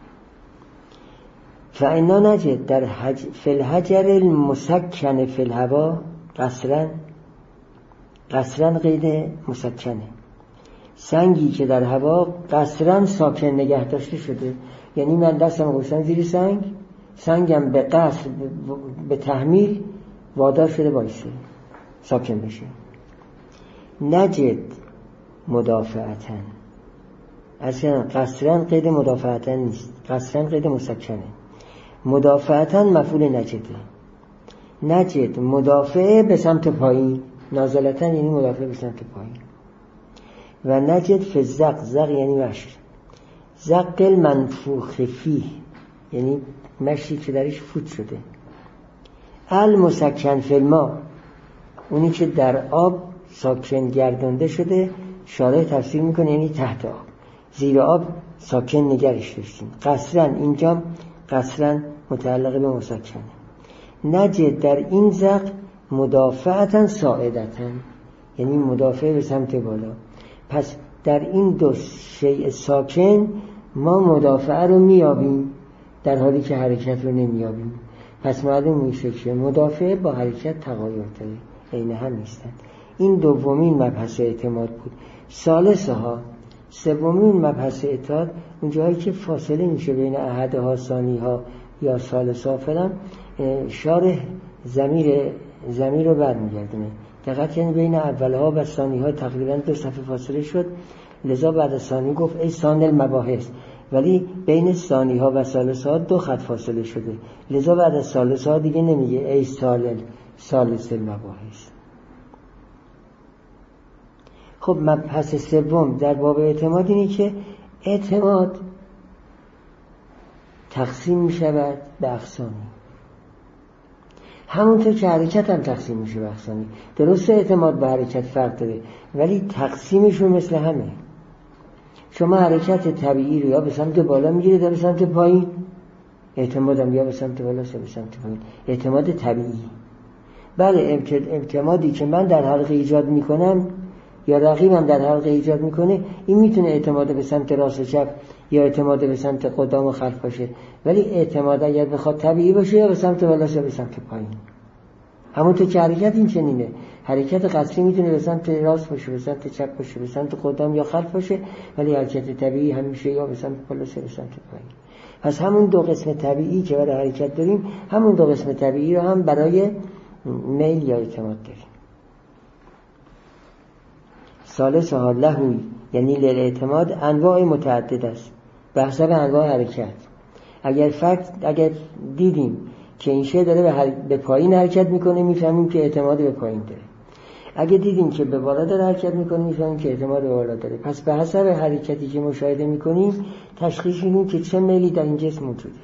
فانا نجد در حج... فی الحجر المسکن فی الهوا قصرا، قصرا قید مسکنه، سنگی که در هوا قصرا ساکن نگه داشته شده. یعنی من دستم گذاشتم زیر سنگ، سنگم به قصر به تحمیل وادار شده وایسه ساکن بشه. نجد مدافعتن، اصلا قصرا قید مدافعتن نیست، قصرا قید مسکنه. مدافعتن مفعول نجده. نجد مدافع به سمت پایین، نازلتن یعنی مدافع به سمت پایین. و نجد فی زق، زق یعنی مشک، زق المنفوخ فیه یعنی مشکی که درش فوت شده. المسکن فی الماء، اونی که در آب ساکن گردانده شده، شارح تفسیر میکنه یعنی تحت آب، زیر آب ساکن نگرش داشتیم. قصرا اینجا قصرا متعلق به مسکنه. نجد در این زق مدافعتن ساعدتن یعنی مدافع به سمت بالا. پس در این دو شیء ساکن ما مدافعه رو میابیم در حالی که حرکت رو نمیابیم. پس معلوم میشه که مدافع با حرکت تغایر داره، عین هم نیستن. این دومین مبحث اعتماد بود. ثالثها، سومین مبحث اعتماد، اون جایی که فاصله میشه بین احدها ثانیها یا ثالثها فلان، شارح ضمیر ضمیر رو برمیگردونه. دقیقاً یعنی بین اولها و ثانیها تقریبا دو صفحه فاصله شد، لذا بعد از ثانی گفت ای ثانی المباحث، ولی بین ثانی ها و ثالث ها دو خط فاصله شده، لذا بعد از ثالث ها دیگه نمیگه ای سالل ثالث المباحث. خب مبحث سوم در باب اعتماد اینه که اعتماد تقسیم می شود به اقسامی، همونطور که حرکت هم تقسیم میشه به اقسامی. درسته اعتماد به حرکت فرق داره ولی تقسیمشون مثل همه. شما حرکت طبیعی رو یا به سمت بالا میگیرید یا به سمت پایین، اعتمادم یا به سمت بالا یا به سمت پایین، اعتماد طبیعی. بله اعتمادی که من در حلقه ایجاد میکنم یا رقیبم در حلقه ایجاد میکنه، این میتونه اعتماد به سمت راست و چپ یا اعتماد به سمت قدام و خلف باشه، ولی اعتماد اگر بخواد طبیعی باشه یا به سمت بالا یا به سمت پایین. همونطور که حرکت این چنینه، حرکت قطری میتونه به سمت راست باشه، به سمت چپ باشه، به سمت قدام یا خلف باشه، ولی حرکت طبیعی همیشه یا به سمت بالا یا به سمت پایین. پس همون دو قسم طبیعی که برای حرکت داریم، همون دو قسم طبیعی رو هم برای میل یا اعتماد داریم. ثالث ها لهوی یعنی للاعتماد انواع متعدد است به حسب انواع حرکت. اگر فقط اگر دیدیم که این شی داره به, هر... به پایین حرکت میکنه، میفهمیم که اعتماد به پایین داره. اگه دیدیم که به بالا داره حرکت میکنه، میفهمیم که اعتماد به بالا داره. پس به حسب حرکتی که مشاهده میکنیم تشخیص میدیم که چه میلی در این جسم موجوده.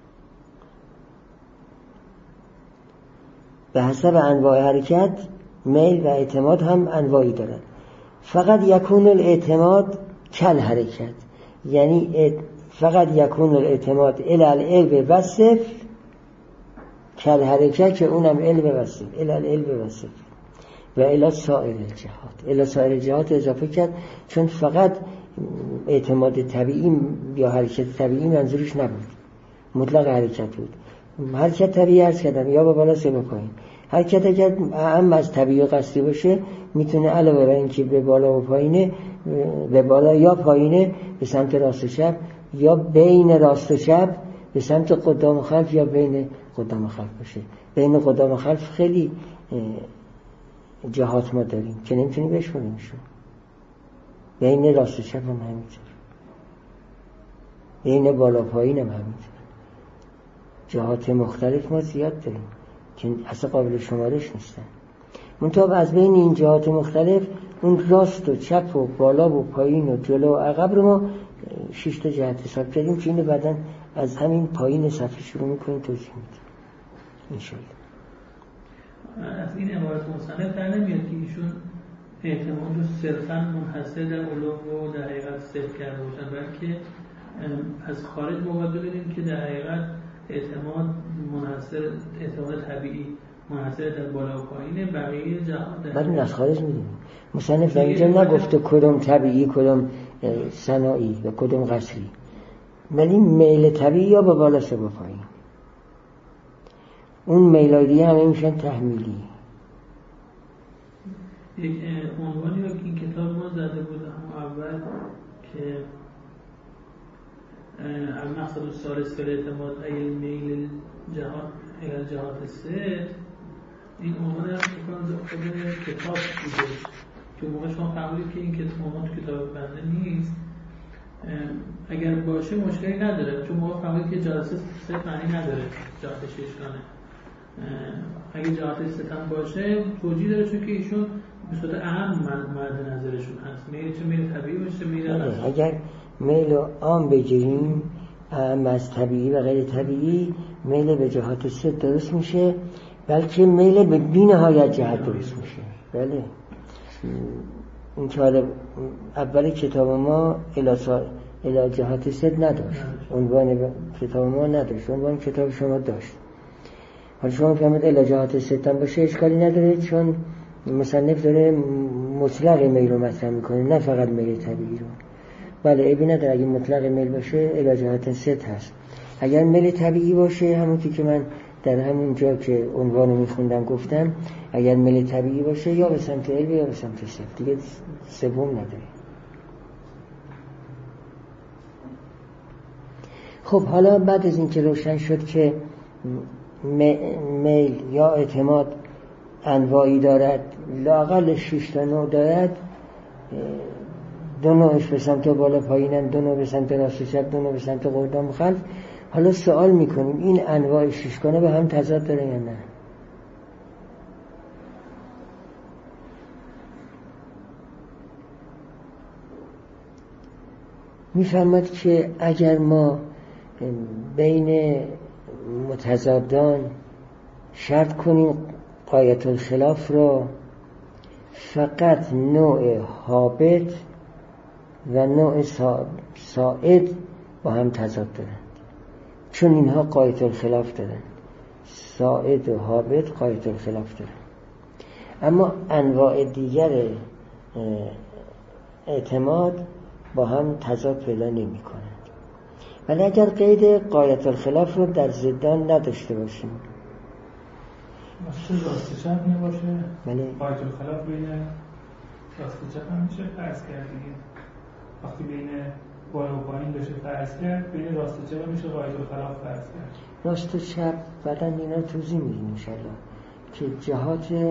به حسب انواع حرکت میل و اعتماد هم انواعی دارد. فقط یکون الاعتماد کل حرکت، یعنی فقط یکون الاعتماد الی العلم وصف کل حرکت، که اونم علم وصف الی العلم وصف و الی سایر الجهات. الی سایر الجهات اضافه کرد چون فقط اعتماد طبیعی یا حرکت طبیعی منظورش نبود، مطلق حرکت بود. حرکت طبیعی عرض کردم یا به بالا یا به پایین. حرکت اگر اهم از طبیعی و قصدی باشه میتونه علاوه بر اینکه به بالا و پایینه، به بالا یا پایینه به سمت راست و چپ یا بین راست و چپ به سمت قدام و خلف یا بین قدام و خلف باشه. بین قدام و خلف خیلی جهات ما داریم که نمیتونیم بشماریمشون. بین راست و چپ هم همینطور، بین بالا پایین هم همینطور. جهات مختلف ما زیاد داریم که اصلا قابل شمارش نیستن. منتها از بین این جهات مختلف اون راست و چپ و بالا و پایین و جلو و عقب رو ما شش تا جهت حساب کردیم که اینو بعداً از همین پایین صفحه شروع میکنیم توضیح میدیم انشالله. از این عبارت مصنف در نمیاد که ایشون اعتماد رو صرفاً منحصر در علوم و در حقیقت صرف کرده باشن، بلکه از خارج ما باید ببینیم که در حقیقت اعتماد منحصر اعتماد طبیعی منحصر در بالا و پایینه، بقیه جهان در بعد از خارج میدیم. مصنف در اینجا نگفته کدوم طبیعی کدوم صناعی و کدوم قصری، ولی میل طبیعی یا به بالا یا به پایین. اون میلای دیگه همه میشن تحمیلی. یک عنوانی رو که این کتاب ما زده بود هم اول که المقصد الثالث فی الاعتماد ای میل جهان ای جهات ست، این عنوان هم خود کتاب بوده که موقع شما فهمید که این عنوان تو کتاب بنده نیست. اگر باشه مشکلی نداره، چون موقع فهمید که جهات ست معنی نداره، جهات ششگانه. اگه جهات ست هم باشه توجیه داره، چون که ایشون به صورت اهم مد نظرشون هست، میل چه میل طبیعی باشه میل قصدی. اگر میل رو عام بگیریم اهم از طبیعی و غیر طبیعی، میل به جهات ست درست میشه، بلکه میل به بی‌نهایت جهت درست میشه. بله این که حالا اول کتاب ما الی جهات ست نداشت، عنوان کتاب ما نداشت، عنوان کتاب شما داشت. حالا شما فهمید الی جهات ست هم باشه اشکالی نداره، چون مصنف داره مطلق میل رو مطرح میکنه نه فقط میل طبیعی رو. بله عیبی نداره اگه مطلق میل باشه الی جهات ست هست. اگر میل طبیعی باشه همونطور که من در همون جا که عنوانو میخوندم گفتم، اگر میل طبیعی باشه یا به سمت علم یا به سمت ست، دیگه سوم نداره. خب حالا بعد از این که روشن شد که میل یا اعتماد انواعی دارد، لااقل شش تا نوع دارد، دو نوعش به سمت بالا پایینن، دو نوع به سمت راست و چپ، دو نوع به سمت قدام و خلف. حالا سوال میکنیم این انواع ششگانه به هم تضاد داره یا نه؟ میفهمد که اگر ما بین متضادان شرط کنیم غایت الخلاف را، فقط نوع هابط و نوع ساعد با هم تضاد دارند، چون اینها غایت الخلاف دارند. ساعد و هابط غایت الخلاف دارند. اما انواع دیگر اعتماد با هم تضاد پیدا نمی کنند. ولی اگر قید غایت الخلاف رو در ضدان نداشته باشیم، واسه راست چپ نباشه، بله، غایت الخلاف بین راست چپ هم میشه فرض کرد دیگه. وقتی بین بالا و پایین بشه فرض کرد، بین راست و چپ میشه غایت الخلاف فرض کرد. راست و چپ بعداً اینا توضیح میدیم ان شاء الله که جهات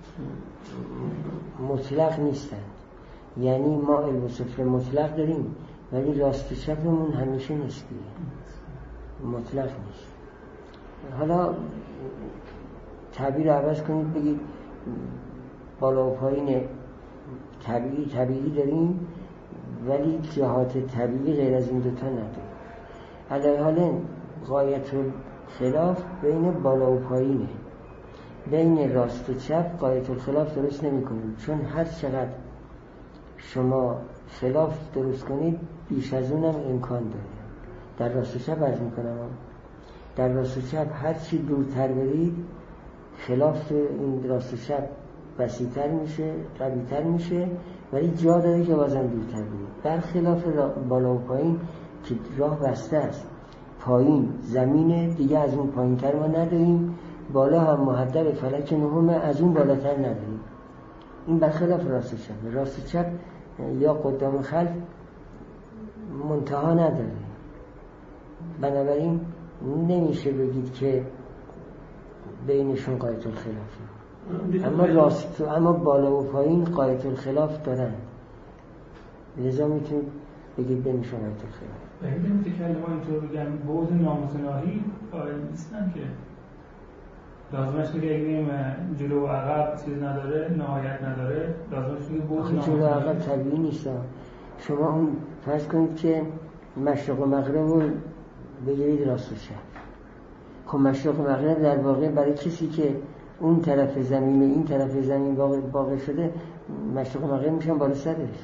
مطلق نیستند. یعنی ما علم و صفر مطلق داریم ولی راست و چپمون همیشه نسبیه، مطلق نیست. حالا تعبیر عوض کنید، بگید بالا و پایین طبیعی طبیعی داریم ولی جهات طبیعی غیر از این دوتا نداریم. علیه حالا غایت الخلاف بین بالا و پایینه، بین راست و چپ غایت الخلاف درست نمی کنیم، چون هر چقدر شما خلاف درست کنید بیش از اونم امکان داره. در راست و چپ عرض میکنم، در راست و چپ هر چی دورتر برید خلاف این راست و چپ وسیع‌تر میشه، قوی‌تر میشه، ولی جا داره که بازم دورتر برید. برخلاف بالا و پایین که راه بسته است، پایین زمینه دیگه، از اون پایین‌تر ما نداریم، بالا هم محدب فلک نهم، از اون بالاتر نداریم. این برخلاف راست و چپ. راست و چپ یا قدام خلف منتها نداره، بنابراین نمیشه بگید که بینشون غایت الخلافه. اما راست اما بالا و پایین غایت الخلاف دارن، لذا میتونید بگید بینشون غایت الخلاف. بگید نمیشه کلمه اینطور بگم بود نامتناهی قائل نیستن که لازمش میگه اگه جلو و عقب چیز نداره، نهایت نداره، لازمش میگه بود نامتناهی. جلو و عقب طبیعی نیست. شما اون فرض کنید که مشرق و مغرب رو بگیرید راست و چپ. خب مشرق و مغرب در واقع برای کسی که اون طرف زمین و این طرف زمین واقع شده، مشرق و مغرب میشن بالا سرش.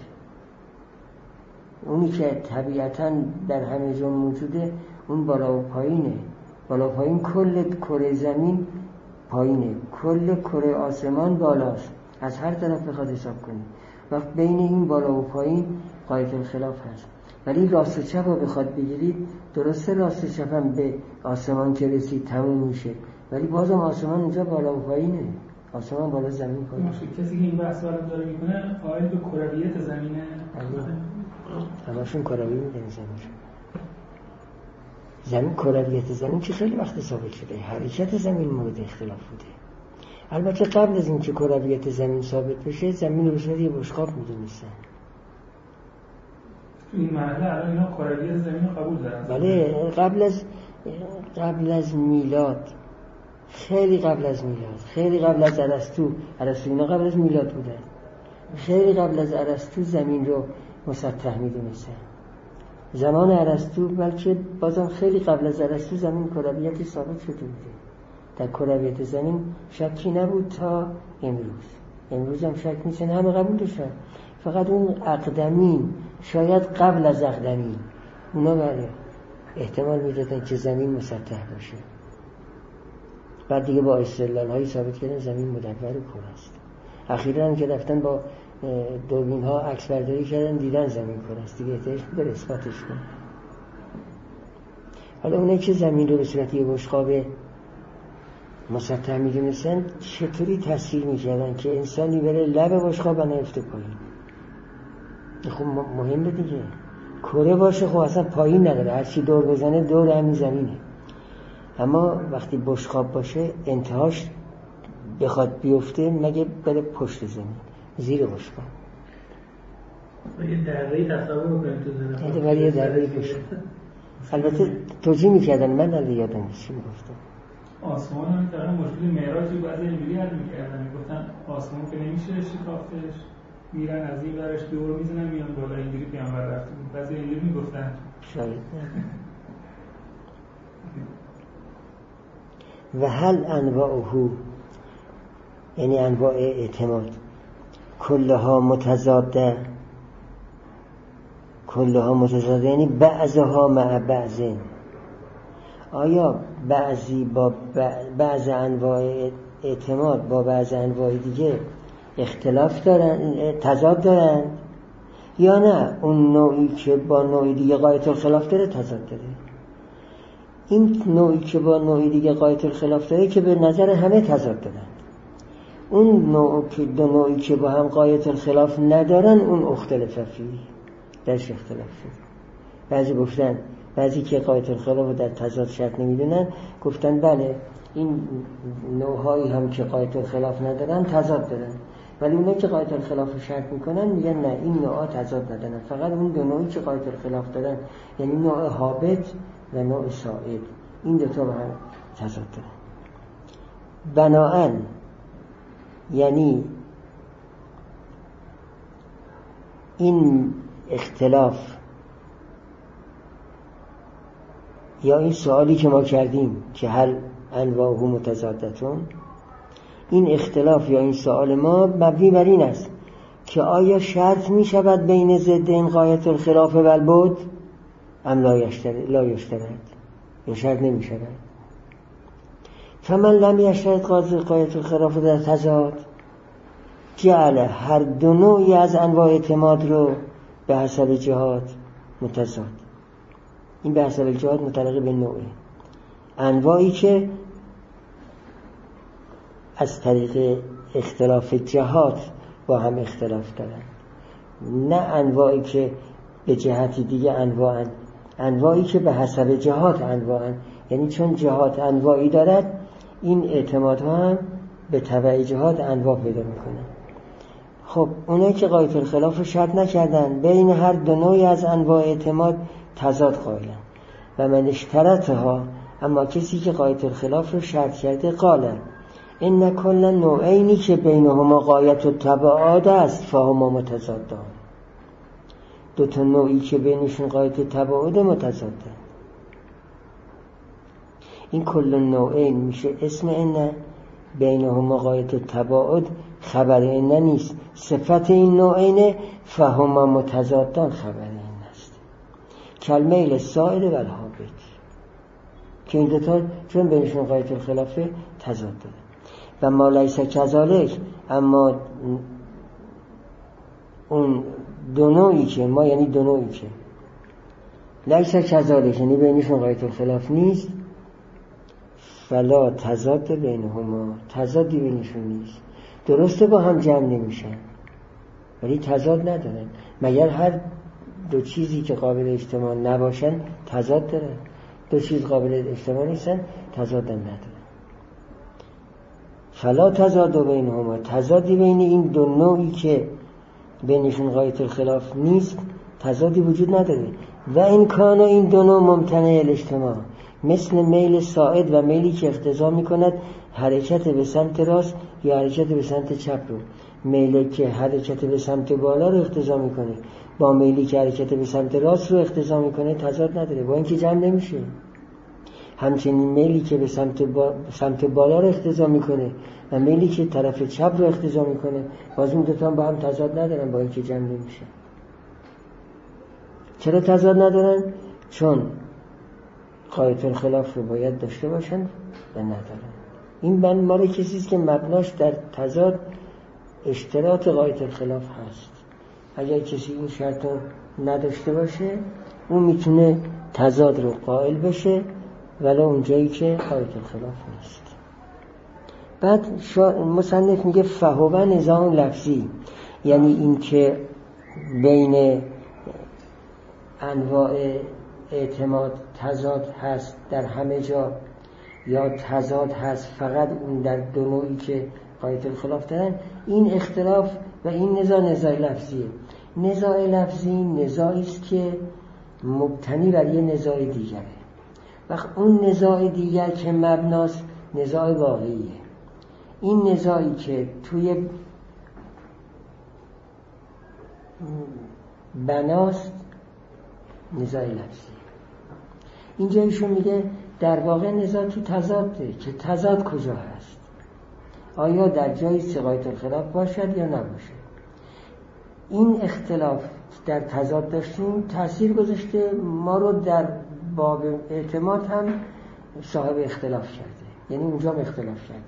اونی که طبیعتاً در همه جا موجوده اون بالا و پایینه. بالا و پایین کل کره زمین پایینه، کل کره آسمان بالاست، از هر طرف بخواد حساب کنید. وقت بین این بالا و پایین غایت الخلاف هست. ولی راست و چپ رو بخواد بگیرید، درسته راست و چپ هم به آسمان که رسید تموم میشه، ولی بازم آسمان اونجا بالا و پایینه، آسمان بالا زمین پایینه. کسی که این بحث رو داره میکنه قائل به کرویت زمینه. همشون کروی میدن زمین. زمین کرویت زمین که خیلی وقت ثابت شده، حرکت زمین مورد اختلاف بوده. البته قبل از اینکه کرویت زمین ثابت بشه، زمین رو به صورت یه بشقاب میدونستن. این مرحله الان اینا کرویت زمین رو قبول دارن. بله، قبل از قبل از میلاد، خیلی قبل از میلاد، خیلی قبل از ارسطو، ارسطو اینا قبل از میلاد بودن. خیلی قبل از ارسطو زمین رو مسطح میدونستن. زمان ارسطو، بلکه بازم خیلی قبل از ارسطو زمین کرویتی ثابت شده بوده. در کرویت زمین شکی نبود تا امروز. امروز هم شک نیست، همه قبول داشتن. فقط اون اقدمین، شاید قبل از اقدمین، اونا بله احتمال میدادن که زمین مسطح باشه. بعد دیگه با استدلال هایی ثابت کردن زمین مدور و کره است. اخیراً هم که رفتن با دوربین ها عکس برداری کردن، دیدن زمین کره است، دیگه احتیاج بر اثباتش کن. حالا اونایی که زمین رو به صورت یه بشقاب مسطح میدونستن، چطوری تسهیل میکردن که انسانی بره لب بشقاب و نیفته پایین؟ خب مهمه دیگه، کره باشه خب اصلا پایین نداره، هرچی دور بزنه دور همین زمینه. اما وقتی بشقاب باشه انتهاش بخواد بیفته مگه بره پشت زمین، زیر بشقاب. یه دره‌ای تصور می‌کنید تو ذهن خودم ولی یه دره‌ای باشه. البته توضیح می‌کردن من الان یادم نیست چی می‌گفتم. آسمان هم دارن مشکل معراج رو بعضی اینجوری حل می‌کردن، میگفتن آسمان که نمیشه شکافتش، میرن از این ورش دور میزنن میان بالا، اینجوری پیامبر رفته بود. بعضی اینجوری میگفتن. شاید و هل انواعه، یعنی انواع اعتماد، کلها متضاده، کلها متضاده یعنی بعضها مع بعضین. آیا بعضی با بعض انواع اعتماد با بعض انواع دیگه اختلاف دارن، تضاد دارن، یا نه اون نوعی که با نوعی دیگه غایت الخلاف داره تضاد داره؟ این نوعی که با نوعی دیگه غایت الخلاف داره که به نظر همه تضاد دارن، اون نوع که دو نوعی که با هم غایت الخلاف ندارن اون اختلاف فی درش اختلاف شد. بعضی گفتن، بعضی که غایت الخلاف رو در تضاد شرط نمیدونن گفتن بله این نوعهایی هم که غایت الخلاف ندارن تضاد دارن، ولی اونایی که غایت الخلاف رو شرط میکنن میگن نه این نوعها تضاد ندارن، فقط اون دو نوعی که غایت الخلاف دارن یعنی نوع هابط و نوع صاعد، این دوتا با هم تضاد دارن. بناءً یعنی این اختلاف یا این سوالی که ما کردیم که هل انواعه متضادتون، این اختلاف یا این سوال ما مبنی بر این است که آیا شرط می شود بین ضدین غایت الخلاف و البعد ام لا یشترط لا یشترط، یا شرط نمی شود. فمن لم یشترط غایت الخلاف در تضاد جعل هر دو نوعی از انواع اعتماد رو به حسب جهات متضاد. این به حسب جهات متعلق به نوعه، انواعی که از طریق اختلاف جهات با هم اختلاف دارن، نه انواعی که به جهتی دیگه انواعن، انواعی که به حسب جهات انواعن، یعنی چون جهات انواعی دارد این اعتمادها هم به تبع جهات انواع پیدا میکنن. خب اونایی که غایت الخلاف رو شرط نکردن بین هر دو نوعی از انواع اعتماد تضاد قائلن. و من اشترطها، اما کسی که غایت الخلاف رو شرط کرده قال ان کل نوعینی که بینهما غایت التباعد است فهما متضادان، دو تا نوعی که بینشون غایت تباعد متضاده. این کل نوعین میشه اسم ان، بینهما غایت التباعد خبر ان نیست، صفت این نوعین فهما متضادان خبر این است. کلمیل سائل و الهابط که این دوتا چون بینشون غایت الخلاف تضاد داره. و ما لیس کذالک، اما اون دو نوعی که ما یعنی دو نوعی که لیس کذالک یعنی بینشون غایت الخلاف نیست، فلا تضاد بینهما، تضادی بینشون نیست. درسته با هم جمع نمیشن ولی تضاد ندارن، مگر هر دو چیزی که قابل اجتماع نباشن تضاد دارن؟ دو چیز قابل اجتماع نیستن تضاد ندارن. فلا تضاد بینهما، تضادی بین این دو نوعی که بینشون غایت الخلاف نیست تضادی وجود نداره. و این کان این دو نوع ممتنع الاجتماع، مثل میل ساعد و میلی که اقتضا میکند حرکت به سمت راست یا حرکت به سمت چپ رو. میلی که حرکت به سمت بالا رو اقتضا میکنه با میلی که حرکت به سمت راست رو اقتضا میکنه تضاد نداره، با اینکه جمع نمیشه. همچنین میلی که به سمت, با... سمت بالا رو اقتضا میکنه و میلی که طرف چپ رو اقتضا میکنه باز اون دوتا با هم تضاد ندارن، با اینکه جمع نمیشه. چرا تضاد ندارن؟ چون غایت الخلاف رو باید داشته باشن و ندارن. این بند مال کسیست که مبناش در تضاد اشتراط غایت الخلاف هست. اگر کسی این شرط رو نداشته باشه اون میتونه تضاد رو قائل بشه ولی اونجایی که غایت الخلاف نیست. بعد مصنف میگه فهو نظام لفظی، یعنی این که بین انواع اعتماد تضاد هست در همه جا یا تضاد هست فقط اون در دو نوعی که غایت الخلاف دارن، این اختلاف و این نظام نظام لفظیه. نزاع لفظی نزاعی است که مبتنی بر یه نزاع دیگره. وقت اون نزاع دیگر که مبناست نزاع واقعیه. این نزاعی که توی بناست نزاع لفظی. اینجا ایشون میگه در واقع نزاع تو تضاده، که تضاد کجا هست؟ آیا در جای سقایت الخلاف باشد یا نباشد؟ این اختلاف در تضاد داشتیم تأثیر گذاشته، ما رو در باب اعتماد هم صاحب اختلاف کرده، یعنی اونجا هم اختلاف کردیم.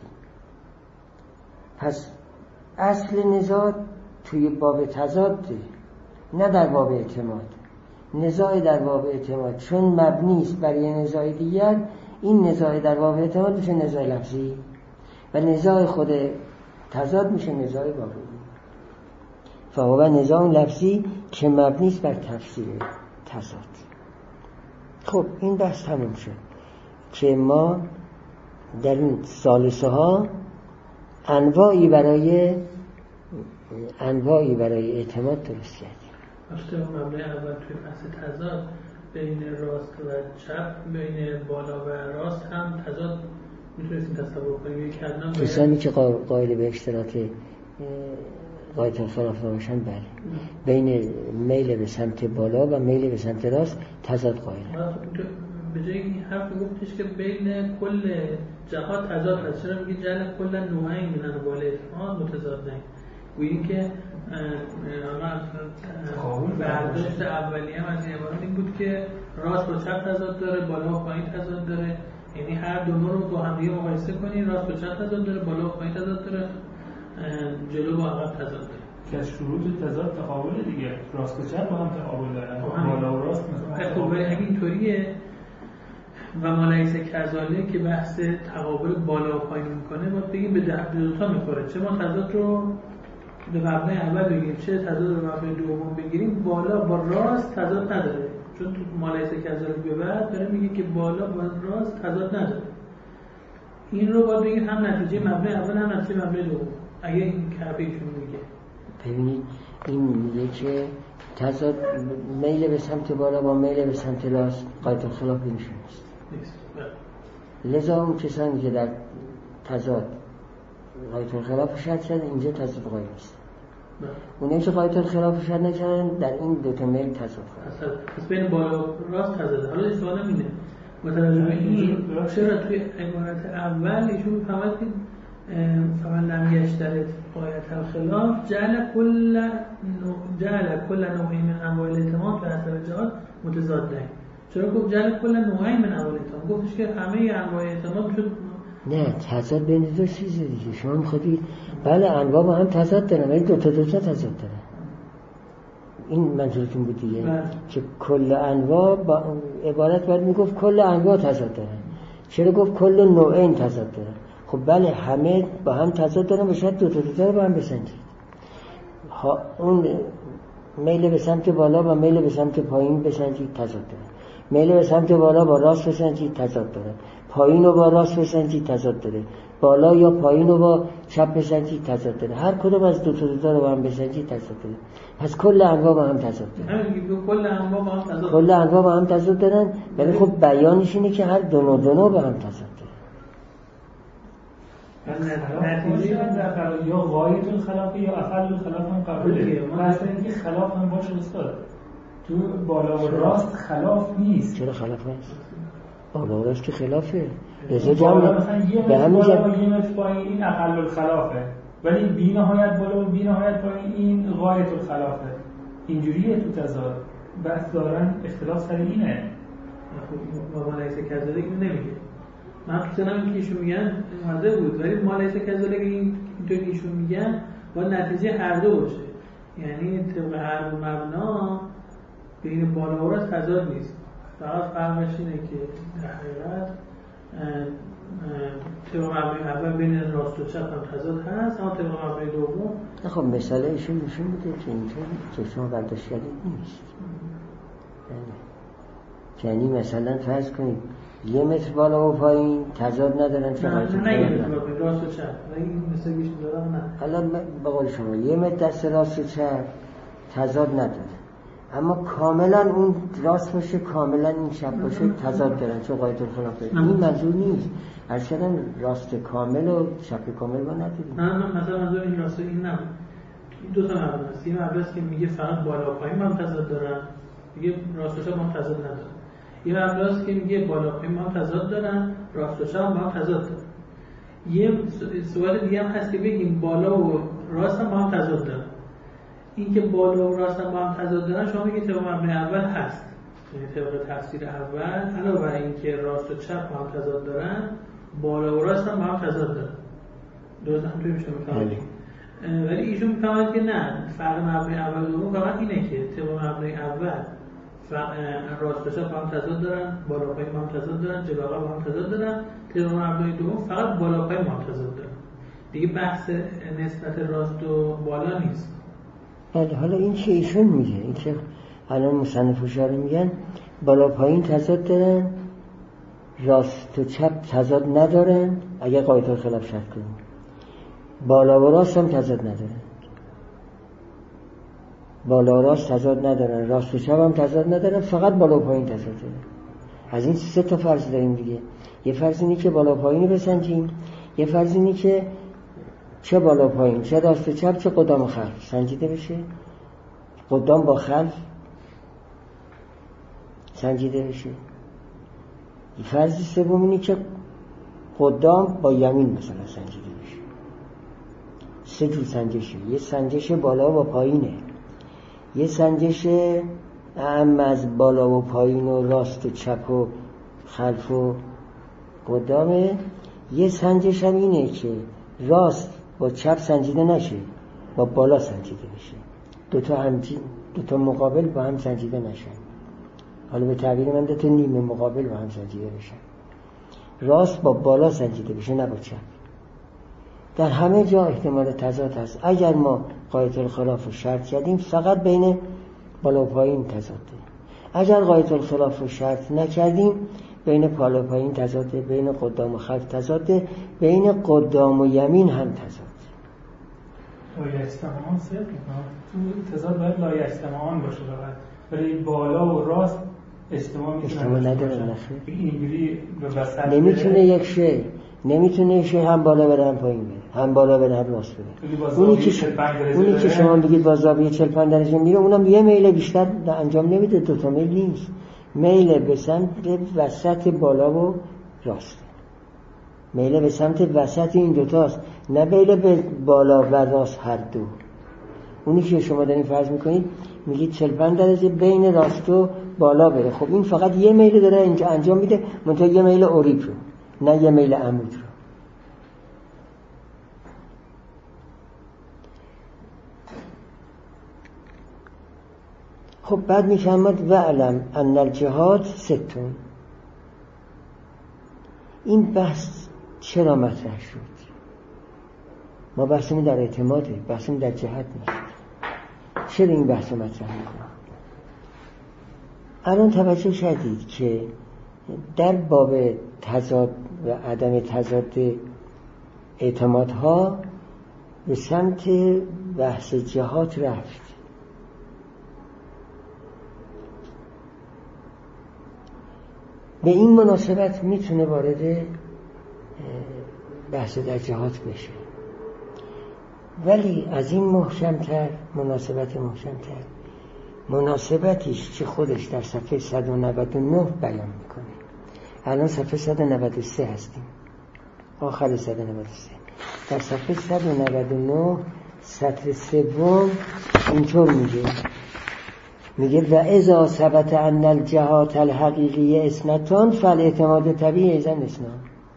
پس اصل نزاع توی باب تضاده، نه در باب اعتماد. نزاع در باب اعتماد چون مبنی است بر یه نزاع دیگر، این نزاع در باب اعتماد میشه نزاع لفظی و نزاع خود تضاد میشه نزاع واقعی. فهو نزاع لفظی که مبنی است بر تفسیر تضاد. خب این بحث تموم شد که ما در این ثالثه ها انواعی برای انواعی برای اعتماد درست کردیم. اشتباه مبنای اول توی بحث تضاد بین راست و چپ، بین بالا و راست هم تضاد میتونستیم تصور کنیم. یک کلمه کسانی که قائل به اشتراک قایت الخلاف نباشن بله، بین میل به سمت بالا و میل به سمت راست تضاد قائل. به جای این حرف گفتش که بین کل جهات تضاد هست، چرا میگه جعل کل نوعین من انواع الاعتماد متضادین؟ گوییم که برداشت اولیه هم از این عبارت این بود که راست با چپ تضاد داره، بالا و پایین تضاد داره، یعنی هر دو رو با هم دیگه مقایسه کنین، راست با چپ تضاد داره، بالا و پایین تضاد داره، جلو و عقب تضاد داره. که از شروط تضاد تقابل دیگه، راست و چپ با هم تقابل دارن، بالا و راست مثلا. خب اگه اینطوریه و مالیس کذاله که بحث تقابل بالا و پایین میکنه، باید بگیم به دو تا میخوره. چه ما تضاد رو به مبنای اول بگیریم، چه تضاد رو به مبنای دوم بگیریم، بالا با راست تضاد نداره، چون تو مالیس کذاله به بعد داره میگه که بالا با راست تضاد نداره. این رو باید بگیم هم نتیجه مبنای اول هم نتیجه مبنای دوم، اگه این کعبه ایشون میگه. ببینید این میگه که تضاد میل به سمت بالا با میل به سمت راست قایت الخلاف نمیشه است. لذا اون کسانی که در تضاد قایت الخلاف شرط کردن اینجا تضاد قایل است. اونایی که قایت الخلاف شرط نکردن در این دو تا میل تضاد قایل. پس بین بالا و راست تضاد. حالا این سوال اینه، متوجه به این چرا توی عبارت اول ایشون میفهمد که فمن لم یشترط قایت الخلاف جعل کل جعل کل نوعی من انواع الاعتماد به حسب جهات متضادین. چرا گفت جعل کل نوعی من انواع الاعتماد؟ گفتش که همه انواع اعتماد شد. نه، تضاد بین دو چیزه دیگه. شما می‌خواید بله انواع با هم تضاد دارن ولی دو تا دو تا تضاد دارن. این منظورتون بود دیگه که کل انواع با عبارت باید میگفت کل انواع تضاد دارن. چرا گفت کل نوعین تضاد دارن؟ خب بله همه با هم تضاد دارن، بشاید دو تا دو تا رو با هم بسنجید. ها اون میل به سمت بالا و میل به سمت پایین بسنجید تضاد دارن. میل به سمت بالا با راست بسنجید تضاد داره، پایین رو با راست بسنجید تضاد داره، بالا یا پایین رو با چپ بسنجید تضاد داره. هر کدوم از دو تا دو تا رو با هم بسنجید تضاد داره. پس کل انواع با هم تضاد دارن. کل انواع با هم تضاد کل انواع با هم تضاد دارن، ولی خب بیانش اینه که هر دو نوع دو نوع با هم تضاد دارن. نتیجه در یا غایت الخلاف یا افعال الخلاف هم قبوله. مثلا اینکه خلاف هم باشه استاد. تو بالا و راست خلاف نیست. چرا خلاف نیست؟ بالا و راست که خلافه. رضا جمع به همین جمع یه متر پایین این اقل الخلافه، ولی بی نهایت بالا و بی نهایت پایین این غایت الخلافه. اینجوریه تو تضاد. بحث دارن اختلاف سر اینه. خب ما لیس کذالک نمیگه. من خودم این که ایشون میگن واضح بود، ولی ما لیس کذالک این اینطوری که ایشون میگن با نتیجه هر دو باشه. یعنی طبق هر مبنا بین بالا و راست تضاد نیست. فقط فرقش اینه که در حقیقت طبق مبنای اول بین راست و چپ هم تضاد هست، اما طبق مبنای دوم نه. خب مثلا ایشون نشون میده که اینطور که شما برداشت کردید نیست. یعنی مثلا فرض کنید یه متر بالا و پایین تضاد ندارن چه نه نه یه متر بالا راست و چپ، این مثلا گیش دارم نه. حالا به قول شما یه متر دست راست و چپ تضاد نداره، اما کاملا اون راست باشه کاملا این چپ باشه تضاد دارن، چون قاعده الخلاف این منظور نیست. هر چقدر راست کامل و چپ کامل ما نداریم. نه نه مثلا منظور این راست این نه، دو تا مبنا است. یه مبنا است که میگه فقط بالا و پایین با هم تضاد دارن، میگه راست و چپ با هم تضاد ندارن. یه مبنا است که میگه بالا و پایین با هم تضاد دارن، راست و چپ با هم تضاد دارن. یه سوال دیگه هم هست که بگیم بالا و راست هم با هم تضاد دارن. این که بالا و راست هم با هم تضاد دارن شما میگید طبق مبنای اول هست، یعنی طبق تفسیر اول علاوه بر این که راست و چپ با هم تضاد دارن، بالا و راست هم با هم تضاد دارن. درست هم توی میشه میفهمید. ولی ایشون میفهمد که نه، فرق مبنای اول و دوم فقط اینه که طبق مبنای اول راست و چپ با هم تضاد دارن، بالا و پایین با هم تضاد دارن، جلو عقب با هم تضاد دارن. طبق مبنای دوم فقط بالا و پایین با هم تضاد دارن. دیگه بحث نسبت راست و بالا نیست. بله، حالا این که ایشون میگه، این که الان مصنف اشاره میگن بالا پایین تضاد دارن، راست و چپ تضاد ندارن، اگر قاعده الخلاف شرط کنیم بالا و راست هم تضاد ندارن، بالا و راست تضاد ندارن، راست و چپ هم تضاد ندارن، فقط بالا و پایین تضاد دارن. از این سه تا فرض داریم دیگه. یه فرض اینه که بالا و پایین بسنجیم، یه فرض اینه که چه بالا پایین، چه راست و چپ، چه قدام و خلف سنجیده بشه، قدام با خلف سنجیده بشه. فرض سوم اینه که قدام با یمین مثلا سنجیده بشه. سه جور سنجشه، یه سنجش بالا و پایینه، یه سنجش اعم از بالا و پایین و راست و چپ و خلف و قدامه، یه سنجش هم اینه که راست با چپ سنجیده نشه، با بالا سنجیده بشه، دوتا همجی دوتا مقابل با هم سنجیده نشن. حالا به تعبیر من دوتا نیمه مقابل با هم سنجیده بشن، راست با بالا سنجیده بشه نه با چپ. در همه جا احتمال تضاد هست. اگر ما قاعده الخلاف رو شرط کردیم فقط بین بالا و پایین تضاد داریم، اگر قاعده الخلاف رو شرط نکردیم بین بالا و پایین تضاد، بین قدام و خلف تضاد، بین قدام و یمین هم تضاد. لایجتماعان صرف میکنم تو تضاد باید لایجتماعان باشه فقط، ولی بالا و راست اجتماع میتونه اجتماع نداره. نخیر اینجوری به وسط نمیتونه یک شی نمیتونه یک شی هم بالا بره هم پایین بره، هم بالا بره هم راست بره. اونی که اونی که شما بگید با زاویه چهل و پنج درجه میره، اونم یه میل بیشتر انجام نمیده، دو تا میل نیست، میل به سمت وسط بالا و راست، میل به سمت وسط این دوتاست، نه میل به بالا و راست هر دو. اونی که شما دارین فرض میکنید میگید چهل و پنج درجه بین راست و بالا بره، خب این فقط یه میل داره اینجا انجام میده، منتها یه میل اوریب رو، نه یه میل عمود رو. خب بعد میفهمد وعلم ان الجهات ستون. این بحث چرا مطرح شد؟ ما بحثمون در اعتماده، بحثمون در جهت نیست. چرا این بحث مطرح میکنم؟ الان توجه شدید که در باب تضاد و عدم تضاد اعتمادها به سمت بحث جهات رفت. به این مناسبت میتونه وارد بحث در جهات بشه، ولی از این محکمتر، مناسبت محکمتر، مناسبتیش که خودش در صفحه صد و نود و نه بیان میکنه. الان صفحه صد و نود و سه هستیم، آخر صد و نود و سه. در صفحه صد و نود و نه سطر سوم اینطور میگه میگه و اذا ثبت ان الجهات الحقیقی اثنتان فالاعتماد طبیعی ایزن اثنان.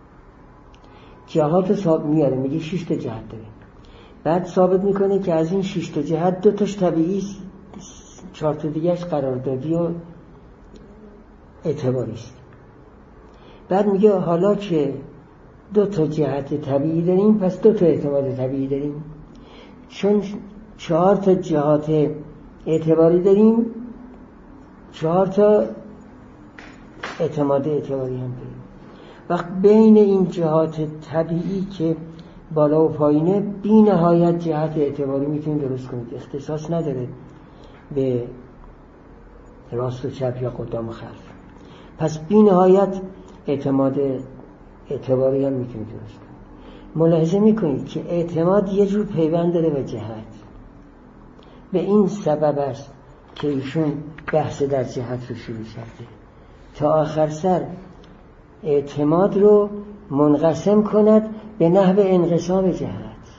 جهات ثابت میاره، میگه شش تا جهت داره، بعد ثابت میکنه که از این شش تا جهت دو تاش طبیعی، چهار تا دیگه‌اش قراردادی و اعتباری است. بعد میگه حالا که دو تا جهت طبیعی داریم پس دو تا اعتماد طبیعی داریم، چون چهار تا جهات اعتباری داریم چهار تا اعتماد اعتباری هم داریم. وقت بین این جهات طبیعی که بالا و پایینه بی نهایت جهت اعتباری میتونیم درست کنید، اختصاص نداره به راست و چپ یا قدام و خلف. پس بی نهایت اعتماد اعتباری هم میتونید درست کنید. ملاحظه میکنید که اعتماد یه جور پیوند داره به جهت. به این سبب است که ایشون بحث در جهت رو شروع کرده تا آخر سر اعتماد رو منقسم کند به نحو انقسام جهت.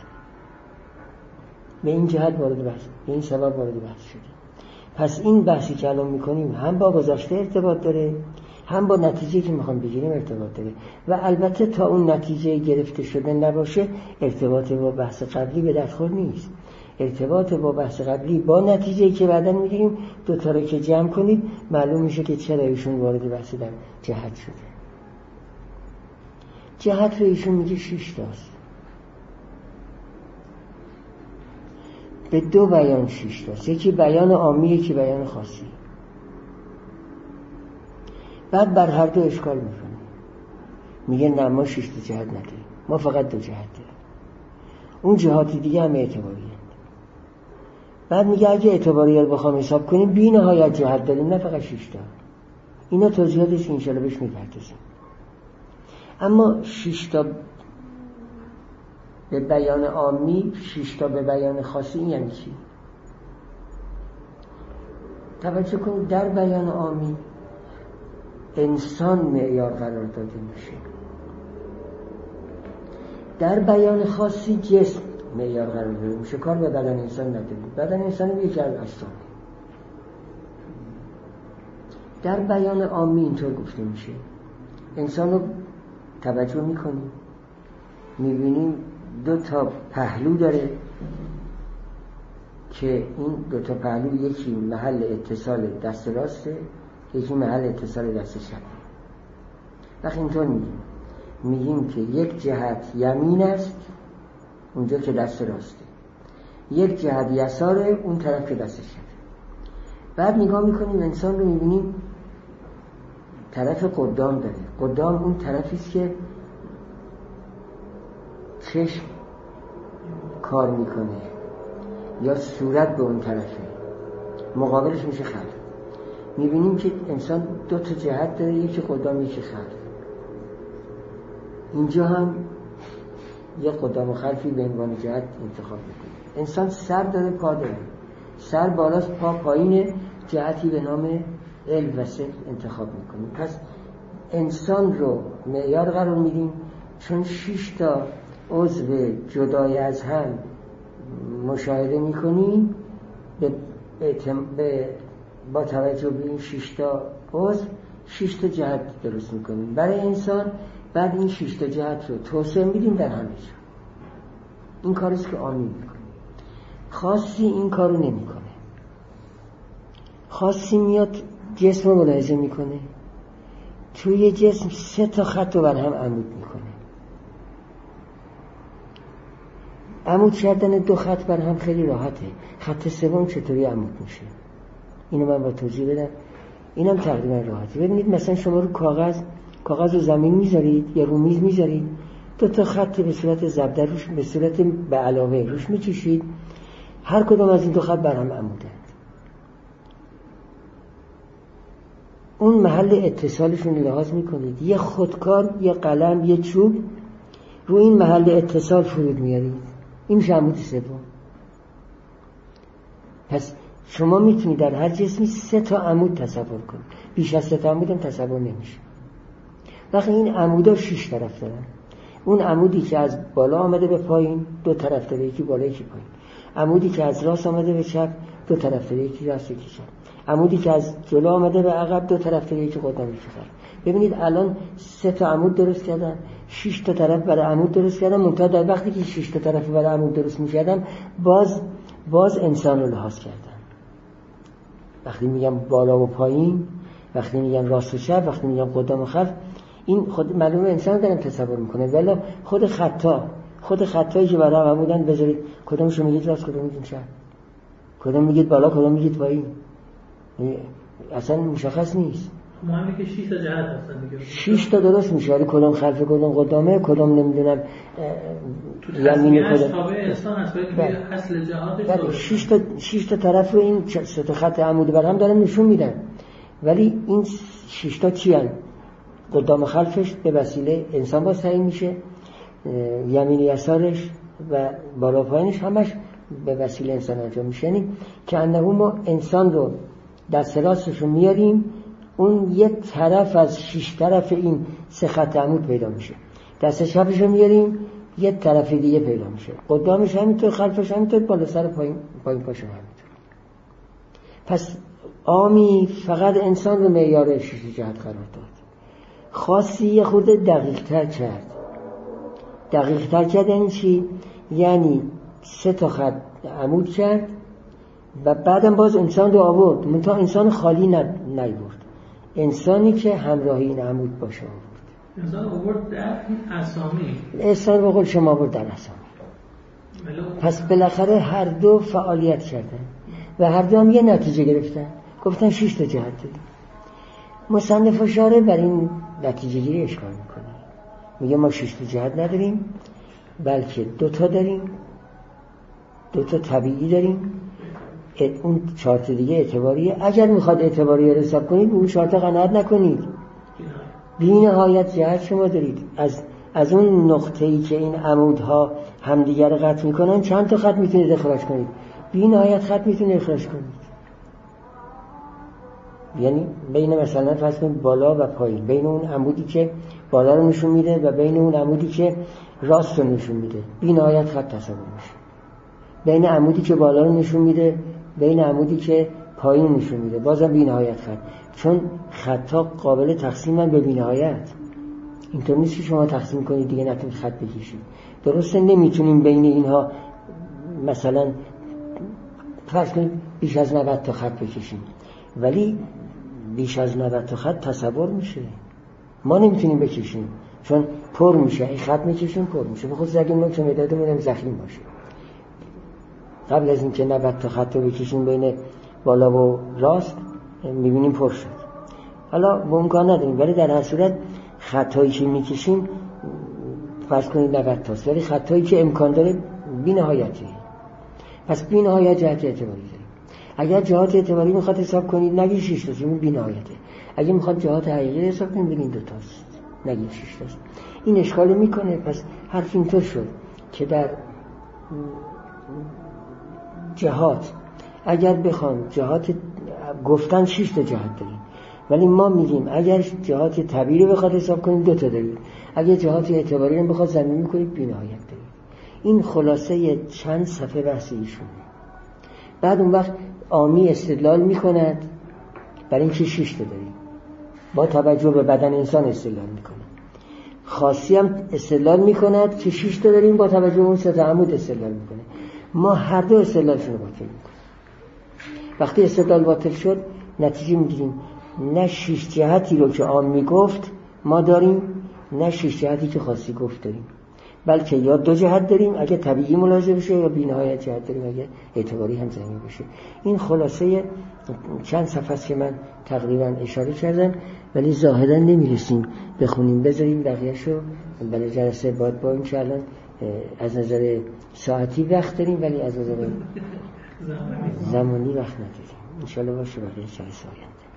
به این جهت وارد بحث، به این سبب وارد بحث شده. پس این بحثی که الان میکنیم هم با گذشته ارتباط داره، هم با نتیجه که میخوام بگیریم ارتباط داره و البته تا اون نتیجه گرفته شده نباشه ارتباط با بحث قبلی به دستخور نیست. ارتباط با بحث قبلی با نتیجه که بعداً میگیریم دو تا رو که جمع کنید معلوم میشه که چرا ایشون وارد بحث در جهت شده. جهت رو ایشون میگه شش تاست. به دو بیان شش تاست، یکی بیان عامی یکی بیان خاصی. بعد بر هر دو اشکال میکنه، میگه نه ما شش تا جهت نداریم، ما فقط دو جهت داریم، اون جهاتی دیگه هم اعتباریه. بعد میگه اگه اعتباریات بخوام حساب کنیم بی نهایت جهت داریم، نه فقط شش تا. اینا توضیحاتش انشالله بهش میپردازیم. اما شش تا به بیان عامی، شش تا به بیان خاصی، این یعنی چی؟ توجه کنید در بیان عامی انسان معیار قرار داده میشه، در بیان خاصی جسم معیار قرار داده میشه. کار به بدن انسان نداریم، بدن انسان رو یکی از اجسام. در بیان عامی اینطور گفته میشه انسان رو توجه میکنیم میبینیم دو تا پهلو داره که این دو تا پهلو یکی محل اتصال دست راسته، یکی محل اتصال دست چپه. وقتی اینطور میگیم میگیم که یک جهت یمین است اونجا که دست راسته، یک جهت یساره اون طرف که دست چپه. بعد نگاه میکنیم انسان رو میبینیم طرف قدام داره. قدام اون طرفی است که چشم کار میکنه یا صورت به اون طرفه، مقابلش میشه خلف. میبینیم که انسان دو تا جهت داره، یکی قدام یکی خلف. اینجا هم یه قدام و خلفی به عنوان جهت انتخاب میکنه. انسان سر داره، پا داره، سر بالاست پا پایینه، جهتی به نام علم و سر انتخاب میکنیم. پس انسان رو معیار قرار میدیم چون شش تا عضو جدای از هم مشاهده میکنیم. به, به با توجه به این شش تا عضو شش تا جهت درست میکنیم برای انسان. بعد این شش تا جهت رو توسعه میدیم در همه جا. این کاریست که عامی میکنه. خاصی این کارو نمیکنه. خاصی میاد جسم رو ملاحظه میکنه، توی جسم سه تا خط رو بر هم عمود میکنه. عمود کردن دو خط بر هم خیلی راحته. خط سوم چطوری عمود میشه اینو من با توضیح بدم. اینم تقریبا راحته. ببینید مثلا شما رو کاغذ کاغذ رو زمین میذارید یا رو میز میذارید، دو تا خط به صورت زبده روش به صورت به علاوه روش میکشید، هر کدوم از این دو خط بر هم عمودند. اون محل اتصالشون لحاظ میکنید، یه خودکار، یه قلم، یه چوب رو این محل اتصال فرود میارید، این میشه عمود سوم. پس شما میتونید در هر جسمی سه تا عمود تصور کنید، بیش از سه تا عمود هم تصور نمیشه. وقتی این عمودا شش طرف دارن، اون عمودی که از بالا آمده به پایین دو طرف داره، یکی بالا یکی پایین. عمودی که از راست آمده به چپ دو طرف داره، یکی راست یکی چپ. عمودی که از جلو آمده به عقب دو طرف داره، یکی قدام یکی خلف. ببینید الان سه تا عمود درست کردن، شش تا طرف برای عمود درست کردن. منتها در وقتی که شش تا طرف برای عمود درست می‌کردن باز باز انسان رو لحاظ کردن. وقتی میگم بالا و پایین، وقتی میگم راست و چپ، وقتی میگم قدام و خلف، این خود معلومه انسان دارن تصور میکنه. ولی خود خطا خود خطایی که برای عمودن بذارید کدومشو میگید راست کدوم میگید چپ، کدوم میگید بالا کدوم میگید پایین، اصلا مشخص نیست. مهمه که شش تا جهت هستن دیگه. شش تا درست میشه، ولی کدوم خلف کدوم قدامه کدوم نمیدونم یمین کدوم تابع انسان هست، ولی اصل جهاتش شش تا شش تا طرف رو این سه تا خط عمودی بر هم دارن نشون میدن، ولی این شش تا چی ان؟ قدام خلفش به وسیله انسان باز تعیین میشه، یمین یسارش و بالا پایینش همش به وسیله انسان انجام میشه. یعنی که انه ما انسان رو دست راستش رو میاریم، اون یک طرف از شش طرف این سه خط عمود پیدا میشه، دست چپش رو میاریم یک طرف دیگه پیدا میشه، قدامش همینطور، خلفش همینطور، بالا سر پایین پایین پاش همینطور. پس عامی فقط انسان رو معیار شش جهت قرار داد، خاصی یه خورده دقیق تر کرد. دقیق تر کرد یعنی چی؟ یعنی سه تا خط عمود کرد و بعدم باز انسان رو آورد، منتها انسان خالی نیورد، انسانی که همراه این عمود باشه آورد. انسان آورد در اسامی، انسان به قول شما آورد در اسامی. پس بالاخره هر دو فعالیت کردن و هر دو هم یه نتیجه گرفتن، گفتن شش تا جهت داریم. مصنف و شارح بر این نتیجه گیری اشکال میکنه، میگه ما شش تا جهت نداریم، بلکه دو تا داریم، دو تا طبیعی داریم، اون چهار تا دیگه اعتباریه. اگر میخواد اعتباری رو حساب کنید اون چهار تا قناعت نکنید، بی نهایت جهت شما دارید. از از اون نقطه‌ای که این عمودها همدیگر رو قطع میکنن چند تا خط میتونید اخراج کنید، بی نهایت خط میتونید اخراج کنید. یعنی بین مثلا فرض کنید بالا و پایین، بین اون عمودی که بالا رو نشون میده و بین اون عمودی که راست رو نشون میده، بی نهایت خط تصور میشه. بین عمودی که بالا رو نشون میده، بین عمودی که پایین نشون میده، بازم بی نهایت خط، چون خطا قابل تقسیمن به بی نهایت. اینطور نیست که شما تقسیم کنید دیگه نتونید خط بکشید. درسته نمیتونیم بین اینها مثلا فرض کنید بیش از نود تا خط بکشیم، ولی بیش از نود تا خط تصور میشه، ما نمیتونیم بکشیم چون پر میشه، این خط میکشیم پر میشه، بخصوص اگه ما که مدادمون هم زخیم باشه. قبل از اینکه نود تا خط رو بکشیم بین بالا و راست میبینیم پر شد. حالا با امکان نداریم، ولی در هر صورت خطایی که میکشیم فرض کنید نود تاست، ولی خطایی که امکان داره بی نهایتیه. پس بی نهایت جهت اعتباری داریم. اگر جهات اعتباری میخواد حساب کنید نگید شش تاست، این بی نهایته. اگه میخواد جهات حقیقی حساب کنید بگید دو تاست، نگید شش تاست. این اشکال میکنه. پس حرف اینطور شد که در جهات اگر بخوام جهات گفتن شش تا جهت داریم، ولی ما میگیم اگر جهات طبیعی رو بخواد حساب کنید دو تا داریم، اگر جهات اعتباری رو بخواد زمین میکنید بی نهایت داریم. این خلاصه چند صفحه بحث ایشونه. بعد اون وقت عامی استدلال میکند برای اینکه شش تا داریم، با توجه به بدن انسان استدلال میکنه. خاصی هم استدلال میکند که شش تا داریم، با توجه به اون سه تا عمود استدلال میکنه. ما هر دو استدلالشون رو باطل میکنیم. وقتی استدلال باطل شد نتیجه میگیریم نه شش جهتی رو که عام میگفت ما داریم، نه شش جهتی که خاصی گفت داریم، بلکه یا دو جهت داریم اگه طبیعی ملاحظه بشه، یا بی نهایت جهت داریم اگه اعتباری هم زمین بشه. این خلاصه چند صفحه است که من تقریبا اشاره کردم، ولی ظاهرا نمیرسیم بخونیم، بذاریم بقیه‌شو برای جلسه بعد. با این که الان از نظر ساعتی وقت داریم ولی از نظر زمانی وقت نداریم. ان شاء الله باشه بقیه جلسه آینده.